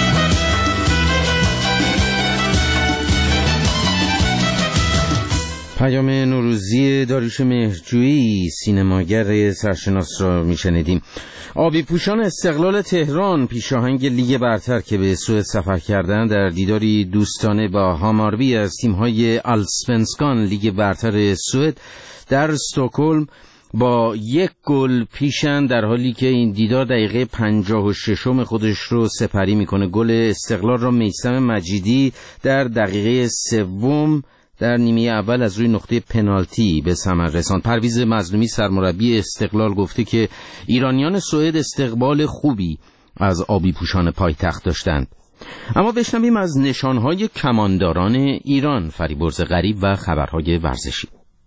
پیام نوروزی داریوش مهرجویی سینماگر سرشناس را میشنیدیم. آبی پوشان استقلال تهران پیشاهنگ لیگ برتر که به سوئد سفر کردند در دیداری دوستانه با هاماربی از تیم‌های آلسونسکان لیگ برتر سوئد در استکهلم با یک گل پیشن، در حالی که این دیدار دقیقه پنجاه و ششم خودش رو سپری میکنه. گل استقلال را میثم مجیدی در دقیقه سوم در نیمه اول از روی نقطه پنالتی به ثمر رساند. پرویز مظلومی سرمربی استقلال گفته که ایرانیان سوئد استقبال خوبی از آبی پوشان پایتخت داشتند. اما بشنویم از نشانهای کمانداران ایران، فریبرز غریب و خبرهای ورزشی.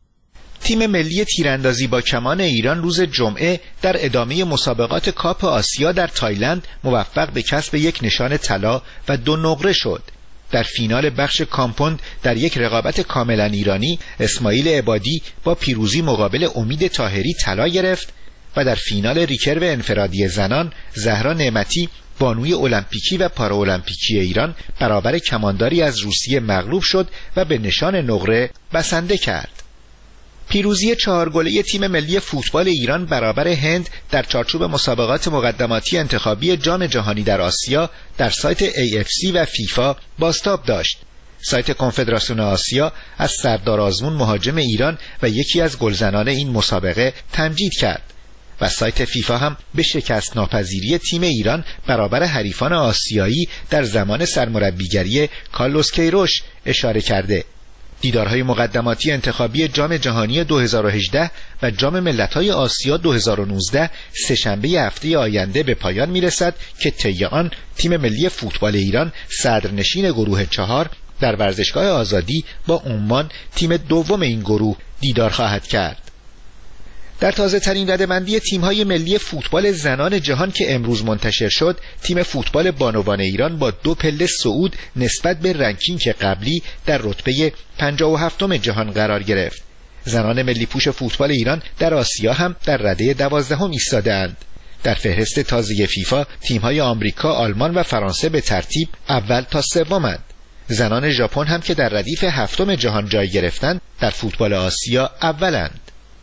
تیم ملی تیراندازی با کمان ایران روز جمعه در ادامه مسابقات کاپ آسیا در تایلند موفق به کسب یک نشان طلا و دو نقره شد. در فینال بخش کامپوند در یک رقابت کاملا ایرانی، اسماعیل عبادی با پیروزی مقابل امید طاهری طلا گرفت و در فینال ریکرو انفرادی زنان، زهرا نعمتی بانوی المپیکی و پاراولمپیکی ایران برابر کمانداری از روسیه مغلوب شد و به نشان نقره بسنده کرد. پیروزی چهار گله تیم ملی فوتبال ایران برابر هند در چارچوب مسابقات مقدماتی انتخابی جام جهانی در آسیا در سایت ای اف سی و فیفا بازتاب داشت. سایت کنفدراسیون آسیا از سردار آزمون مهاجم ایران و یکی از گلزنان این مسابقه تمجید کرد و سایت فیفا هم به شکست ناپذیری تیم ایران برابر حریفان آسیایی در زمان سرمربیگری کارلوس کیروش اشاره کرده. دیدارهای مقدماتی انتخابی جام جهانی دو هزار و هجده و جام ملت‌های آسیا دو هزار و نوزده سه‌شنبه هفته آینده به پایان می‌رسد که طی آن تیم ملی فوتبال ایران صدرنشین گروه چهار در ورزشگاه آزادی با عمان تیم دوم این گروه دیدار خواهد کرد. در تازه ترین رده‌بندی تیم‌های ملی فوتبال زنان جهان که امروز منتشر شد، تیم فوتبال بانوان ایران با دو پله صعود نسبت به رنکینگ قبلی در رتبه پنجاه و هفتم جهان قرار گرفت. زنان ملی پوش فوتبال ایران در آسیا هم در رده دوازدهم ایستاده‌اند. در فهرست تازه فیفا تیم‌های آمریکا، آلمان و فرانسه به ترتیب اول تا سومند. زنان ژاپن هم که در ردیف هفتم جهان جای گرفتند، در فوتبال آسیا اولند.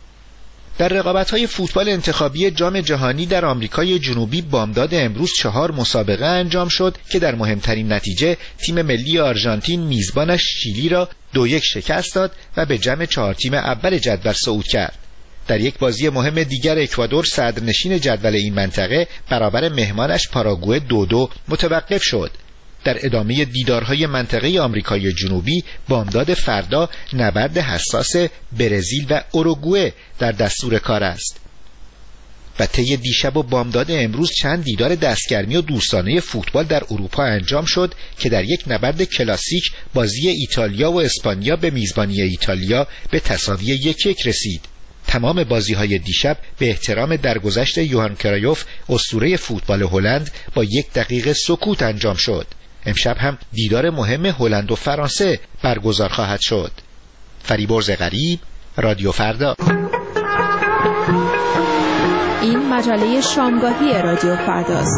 در رقابت‌های فوتبال انتخابی جام جهانی در آمریکای جنوبی بامداد امروز چهار مسابقه انجام شد که در مهمترین نتیجه تیم ملی آرژانتین میزبانش شیلی را دو یک شکست داد و به جمع چهار تیم اول جدول صعود کرد. در یک بازی مهم دیگر اکوادور صدرنشین جدول این منطقه برابر مهمانش پاراگوئه دو دو متوقف شد. در ادامه دیدارهای منطقه آمریکای جنوبی بامداد فردا نبرد حساس برزیل و اوروگوئه در دستور کار است. و طی دیشب و بامداد امروز چند دیدار دستگرمی و دوستانه فوتبال در اروپا انجام شد که در یک نبرد کلاسیک بازی ایتالیا و اسپانیا به میزبانی ایتالیا به تساوی یک یک رسید. تمام بازی‌های دیشب به احترام درگذشت یوهان کرایوف اسطوره فوتبال هلند با یک دقیقه سکوت انجام شد. امشب هم دیدار مهم هلند و فرانسه برگزار خواهد شد. فریبرز غریب، رادیو فردا. این مجله شامگاهی رادیو فرداست.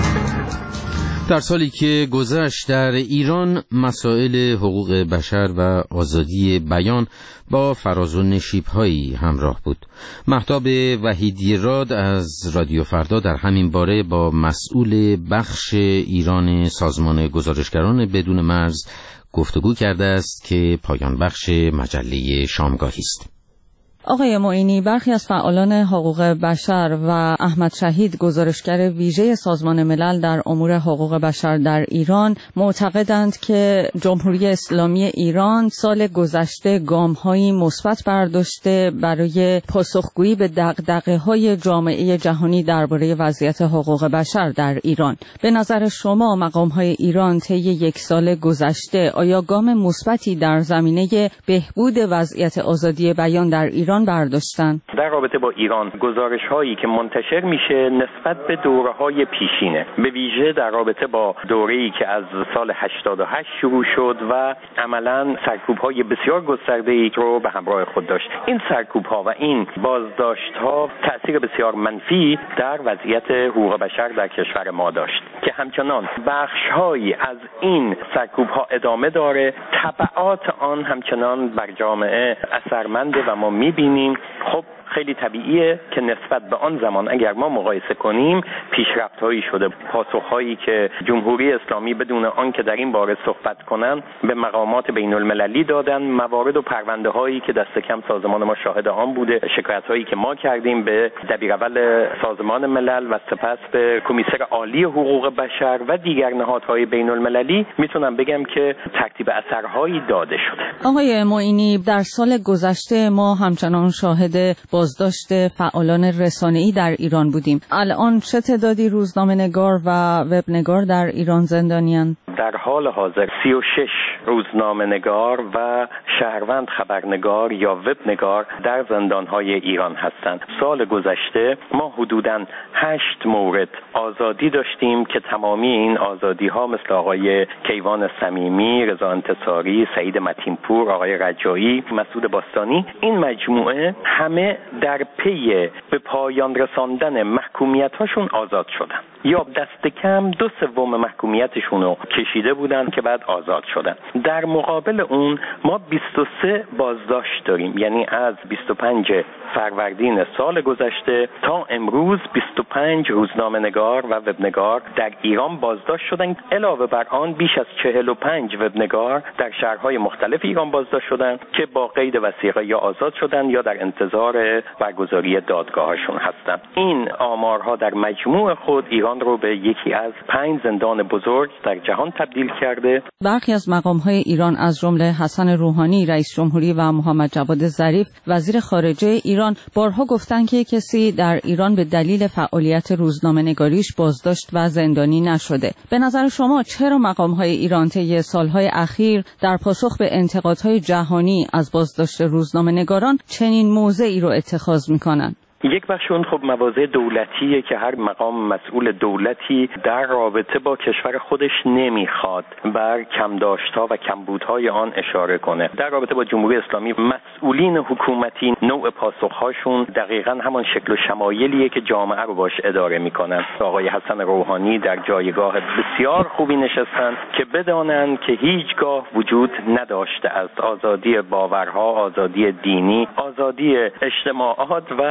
در سالی که گذشت در ایران مسائل حقوق بشر و آزادی بیان با فراز و نشیب‌هایی همراه بود. مهتاب وحیدی راد از رادیو فردا در همین باره با مسئول بخش ایران سازمان گزارشگران بدون مرز گفتگو کرده است که پایان بخش مجله شامگاهی است. آقای معینی، برخی از فعالان حقوق بشر و احمد شهید گزارشگر ویژه سازمان ملل در امور حقوق بشر در ایران معتقدند که جمهوری اسلامی ایران سال گذشته گام‌هایی مثبت برداشته برای پاسخگویی به دغدغه‌های جامعه جهانی درباره وضعیت حقوق بشر در ایران. به نظر شما مقام‌های ایران طی یک سال گذشته آیا گام مثبتی در زمینه بهبود وضعیت آزادی بیان در ایران برداشتن؟ در رابطه با ایران گزارش هایی که منتشر میشه نسبت به دوره های پیشینه، به ویژه در رابطه با دوره‌ای که از سال هشتاد و هشت شروع شد و عملاً سرکوب های بسیار گسترده‌ای رو به همراه خود داشت. این سرکوب ها و این بازداشت ها تأثیر بسیار منفی در وضعیت حقوق بشر در کشور ما داشت که همچنان بخش هایی از این سرکوب ها ادامه داره. تبعات آن همچنان بر جامعه اثرمنده و ما می‌بینیم خب خیلی طبیعیه که نسبت به آن زمان اگر ما مقایسه کنیم پیشرفت‌هایی شده. پاسخ‌هایی که جمهوری اسلامی بدون آن که در این باره صحبت کنن به مقامات بین‌المللی دادن، موارد و پرونده‌هایی که دست کم سازمان ما شاهد آن بوده، شکایت‌هایی که ما کردیم به دبیراول سازمان ملل و سپس به کمیسر عالی حقوق بشر و دیگر نهادهای بین‌المللی، میتونم بگم که ترتیب اثرهایی داده شده. آقای معینی، در سال گذشته ما همچنان شاهد بازداشت فعالان رسانه‌ای در ایران بودیم. الان چه تعدادی روزنامه‌نگار و وبنگار در ایران زندانیان؟ در حال حاضر سی و شش روزنامه‌نگار و شهروند خبرنگار یا وبنگار در زندان‌های ایران هستند. سال گذشته ما حدوداً هشت مورد آزادی داشتیم که تمامی این آزادی‌ها مثل آقای کیوان صمیمی، رضا انتصاری، سعید متینپور، آقای رجایی، مسعود باستانی، این مجموعه همه در پی به پایان رساندن محکومیت‌هاشون آزاد شدن یا دست کم دو سوم محکومیتشون رو کشیده بودن که بعد آزاد شدن. در مقابل اون ما بیست و سه بازداشت داریم، یعنی از بیست و پنج فروردین سال گذشته تا امروز بیست و پنج روزنامه‌نگار و وبنگار در ایران بازداشت شدن. علاوه بر آن بیش از چهل و پنج وبنگار در شهرهای مختلف ایران بازداشت شدن که با قید وثیقه یا آزاد شدن یا در انتظار برگزاری دادگاهشون هستن. این آمارها در مجموع خود ایران رو به یکی از پنج زندان بزرگ در جهان تبدیل کرده. برخی از مقام‌های ایران از جمله حسن روحانی رئیس جمهوری و محمد جواد ظریف وزیر خارجه ایران بارها گفتند که کسی در ایران به دلیل فعالیت روزنامه‌نگاریش بازداشت و زندانی نشده. به نظر شما چرا مقام‌های ایران طی سال‌های اخیر در پاسخ به انتقادهای جهانی از بازداشت روزنامه‌نگاران چنین موضعی رو اتخاذ می‌کنند؟ یک بخش اون خب مواضع دولتیه که هر مقام مسئول دولتی در رابطه با کشور خودش نمیخواد بر کمداشت‌ها و کمبودهای آن اشاره کنه. در رابطه با جمهوری اسلامی مسئولین حکومتی نوع پاسخ‌هاشون دقیقاً همان شکل و شمایلیه که جامعه رو باش اداره میکنن. آقای حسن روحانی در جایگاه بسیار خوبی نشستن که بدانن که هیچگاه وجود نداشته است آزادی باورها، آزادی دینی، آزادی اجتماعات و آزادی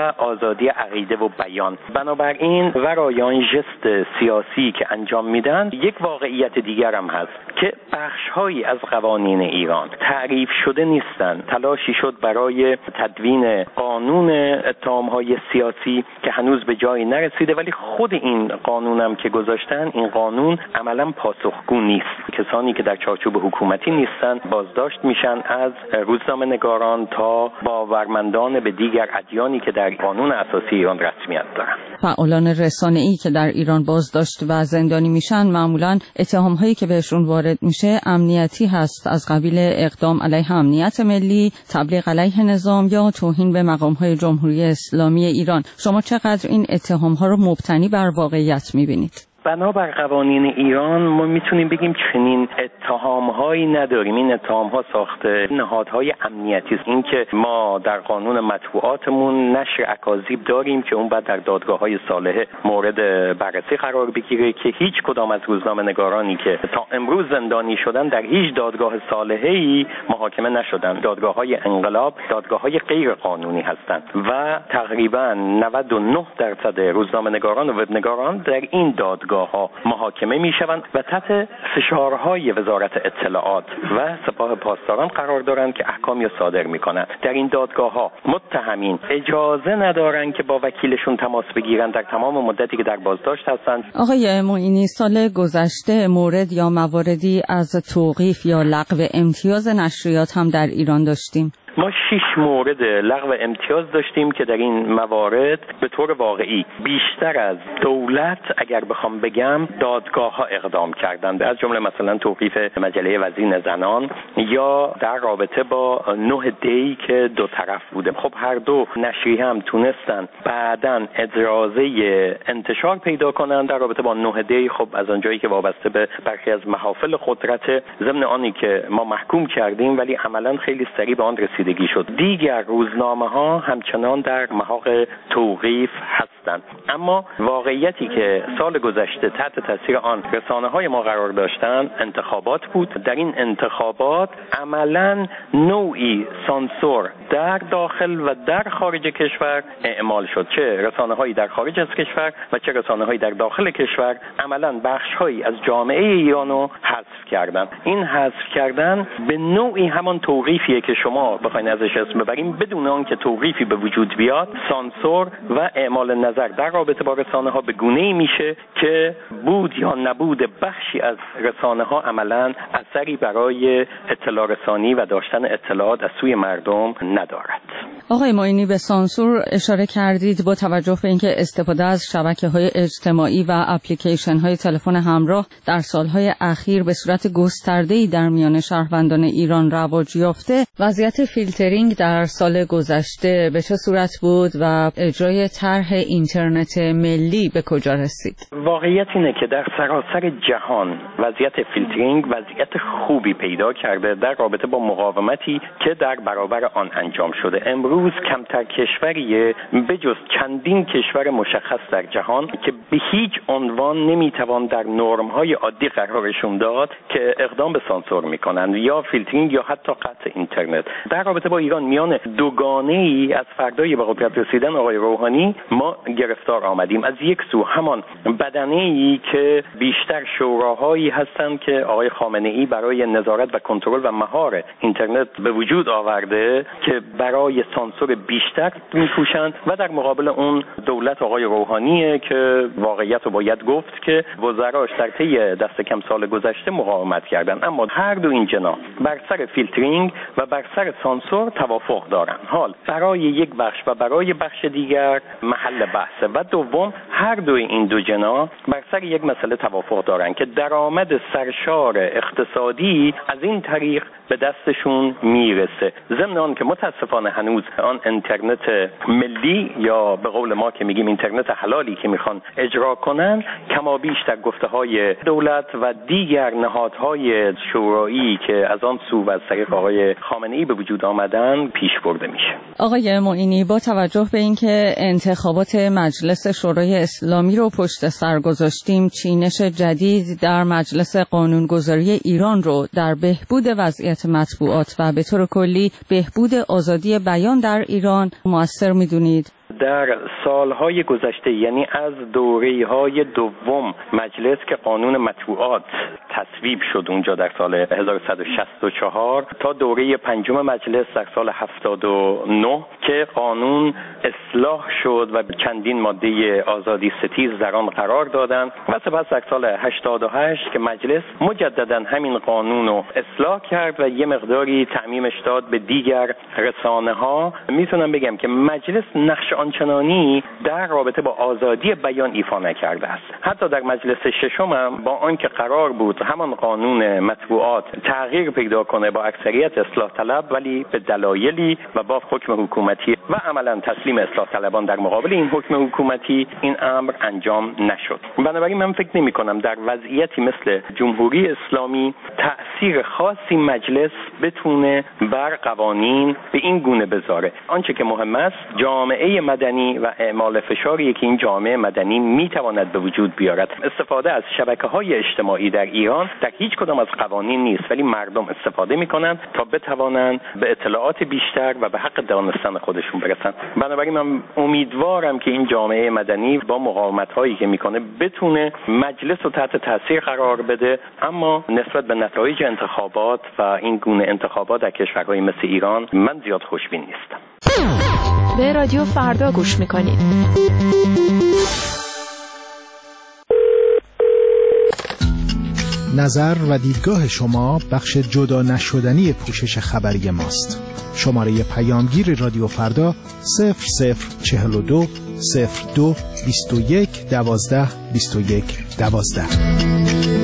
آزادی عقیده و بیان. بنابراین ورای آن ژست سیاسی که انجام میدن یک واقعیت دیگر هم هست که بخش‌هایی از قوانین ایران تعریف شده نیستن. تلاشی شد برای تدوین قانون اتهام‌های سیاسی که هنوز به جایی نرسیده، ولی خود این قانون هم که گذاشتن، این قانون عملاً پاسخگو نیست. کسانی که در چارچوب حکومتی نیستن بازداشت میشن، از روزنامه‌نگاران تا باورمندان به دیگر ادیانی که در قانون اساسی ایران رسمیت دارن. فعالان رسانه‌ای که در ایران بازداشت و زندانی میشن معمولاً اتهام‌هایی که بهشون وارد میشه امنیتی هست، از قبیل اقدام علیه امنیت ملی، تبلیغ علیه نظام یا توهین به مقام‌های جمهوری اسلامی ایران. شما چقدر این اتهام‌ها رو مبتنی بر واقعیت می‌بینید؟ بنابر قوانین ایران ما میتونیم بگیم چنین اتهام‌هایی نداریم. این اتهام‌ها ساخته نهادهای امنیتی است. این که ما در قانون مطبوعاتمون نشر اکاذیب داریم که اون بعد در دادگاه‌های صالحه مورد بررسی قرار بگیره که هیچ کدام از روزنامه‌نگارانی که تا امروز زندانی شدن در هیچ دادگاه صالحه‌ای محاکمه نشدن. دادگاه‌های انقلاب دادگاه‌های غیر قانونی هستند و تقریباً نود و نه درصد روزنامه‌نگاران و وبنگاران در این دادگاه ها محاکمه می شوند و تحت فشارهای وزارت اطلاعات و سپاه پاسداران قرار دارند که احکامی صادر می کنند. در این دادگاه ها متهمین اجازه ندارند که با وکیلشون تماس بگیرن در تمام مدتی که در بازداشت هستند. آقای معینی، سال گذشته مورد یا مواردی از توقیف یا لغو امتیاز نشریات هم در ایران داشتیم. ما شش مورد لغو امتیاز داشتیم که در این موارد به طور واقعی بیشتر از دولت اگر بخوام بگم دادگاه ها اقدام کردند، از جمله مثلا توقیف مجله وزین زنان یا در رابطه با نه دی که دو طرف بوده. خب هر دو نشریه هم تونستن بعداً اجازه انتشار پیدا کنند در رابطه با نه دی. خب از آنجایی که وابسته به برخی از محافل قدرت، ضمن آنی که ما محکوم کردیم ولی عملاً خیلی سریع به آن رسید شد. دیگر روزنامه ها همچنان در محاق توقیف هستند. اما واقعیتی که سال گذشته تحت تاثیر آن رسانه های ما قرار داشتن انتخابات بود. در این انتخابات عملاً نوعی سانسور در داخل و در خارج کشور اعمال شد، چه رسانه هایی در خارج از کشور و چه رسانه هایی در داخل کشور. عملاً بخش هایی از جامعه ایرانو حذف کردن. این حذف کردن به نوعی همان توقیفیه که شما بخواید ازش اسم ببریم بدون آن که توقیفی به وجود بیاد. سانسور و اعمال نظر در رابطه با رسانه ها به گونه‌ای میشه که بود یا نبود بخشی از رسانه ها عملاً اثری برای اطلاع رسانی و داشتن اطلاعات از سوی مردم ندارد. آقای معینی، به سانسور اشاره کردید. با توجه به اینکه استفاده از شبکه‌های اجتماعی و اپلیکیشن‌های تلفن همراه در سال‌های اخیر به صورت گسترده‌ای در میان شهروندان ایران رواج یافته، وضعیت فیلترینگ در سال گذشته به چه صورت بود و اجرای طرح اینترنت ملی به کجا رسید؟ واقعیت اینه که در سراسر جهان وضعیت فیلترینگ وضعیت خوبی پیدا کرده در رابطه با مقاومتی که در برابر آن انجام شده. امروز کمتر کشوریه بجز چندین کشور مشخص در جهان که به هیچ عنوان نمیتوان در نرم‌های عادی قرارشون داد که اقدام به سانسور میکنند یا فیلترینگ یا حتی قطع اینترنت. در رابطه با ایران میان دوگانه‌ای از فردای به قدرت رسیدن آقای روحانی ما گرفتار آمدیم. از یک سو همان بدنه‌ای که بیشتر شوراهایی هستند که آقای خامنه‌ای برای نظارت و کنترل و مهار اینترنت به وجود آورده که برای سانسور بیشتر می‌کوشند و در مقابل اون دولت آقای روحانیه که واقعیت رو باید گفت که وزراش در طی دست کم سال گذشته مقاومت کردن. اما هر دو این جناح بر سر فیلترینگ و بر سر سانسور توافق دارن. حال برای یک بخش و برای بخش دیگر محل بحثه. و دوم هر دوی این دو جناح بر سر یک مسئله توافق دارن که درآمد سرشار اقتصادی از این طریق به دستشون میرسه. ضمن آن که متاسفانه هنوز آن اینترنت ملی یا به قول ما که میگیم اینترنت حلالی که میخوان اجرا کنن کما بیش در گفته‌های دولت و دیگر نهادهای شورایی که از آن سو و از طریق آقای خامنه‌ای به وجود آمدن پیش برده میشه. آقای معینی، با توجه به اینکه انتخابات مجلس شورای اسلامی رو پشت سر گذاشتیم، چینش جدید در مجلس قانونگذاری ایران رو در بهبود وضعیت مطبوعات و به طور کلی بهبود آزادی بیان در ایران مؤثر می‌دونید؟ در سالهای گذشته، یعنی از دوره‌های دوم مجلس که قانون مطبوعات تصویب شد اونجا در سال هزار و صد و شصت و چهار تا دوره پنجم مجلس در سال هفتاد و نه که قانون اصلاح شد و چندین ماده آزادی ستیز در آن قرار دادند و سپس در سال هشتاد و هشت که مجلس مجددا همین قانون رو اصلاح کرد و یه مقداری تعمیمش داد به دیگر رسانه ها. میتونم بگم که مجلس نقش آنچنانی در رابطه با آزادی بیان ایفا نکرده است. حتی در مجلس ششم هم با آنکه قرار بود همان قانون مطبوعات تغییر پیدا کنه با اکثریت اصلاح طلب، ولی به دلایلی و با حکم حکومتی و عملا تسلیم اصلاح طلبان در مقابل این حکم حکومتی این امر انجام نشد. بنابراین من فکر نمی کنم در وضعیتی مثل جمهوری اسلامی تأثیر خاصی مجلس بتونه بر قوانین به این گونه بذاره. آنچه که مهم است جامعه مدنی و اعمال فشاری که این جامعه مدنی میتواند به وجود بیارد. استفاده از شبکه‌های اجتماعی در ایران در هیچ کدام از قوانین نیست، ولی مردم استفاده میکنند تا بتوانند به اطلاعات بیشتر و به حق دانستن خودشون برسن. بنابراین من امیدوارم که این جامعه مدنی با مقاومت‌هایی که میکنه بتونه مجلس رو تحت تاثیر قرار بده، اما نسبت به نتایج انتخابات و این گونه انتخابات در کشورهای مثل ایران من زیاد خوشبین نیستم. به رادیو فردا گوش میکنید. نظر و دیدگاه شما بخش جدا نشدنی پوشش خبری ماست. شماره پیامگیر رادیو فردا صفر صفر چهل و دو صفر دو بیست و یک دوازده بیست و یک دوازده.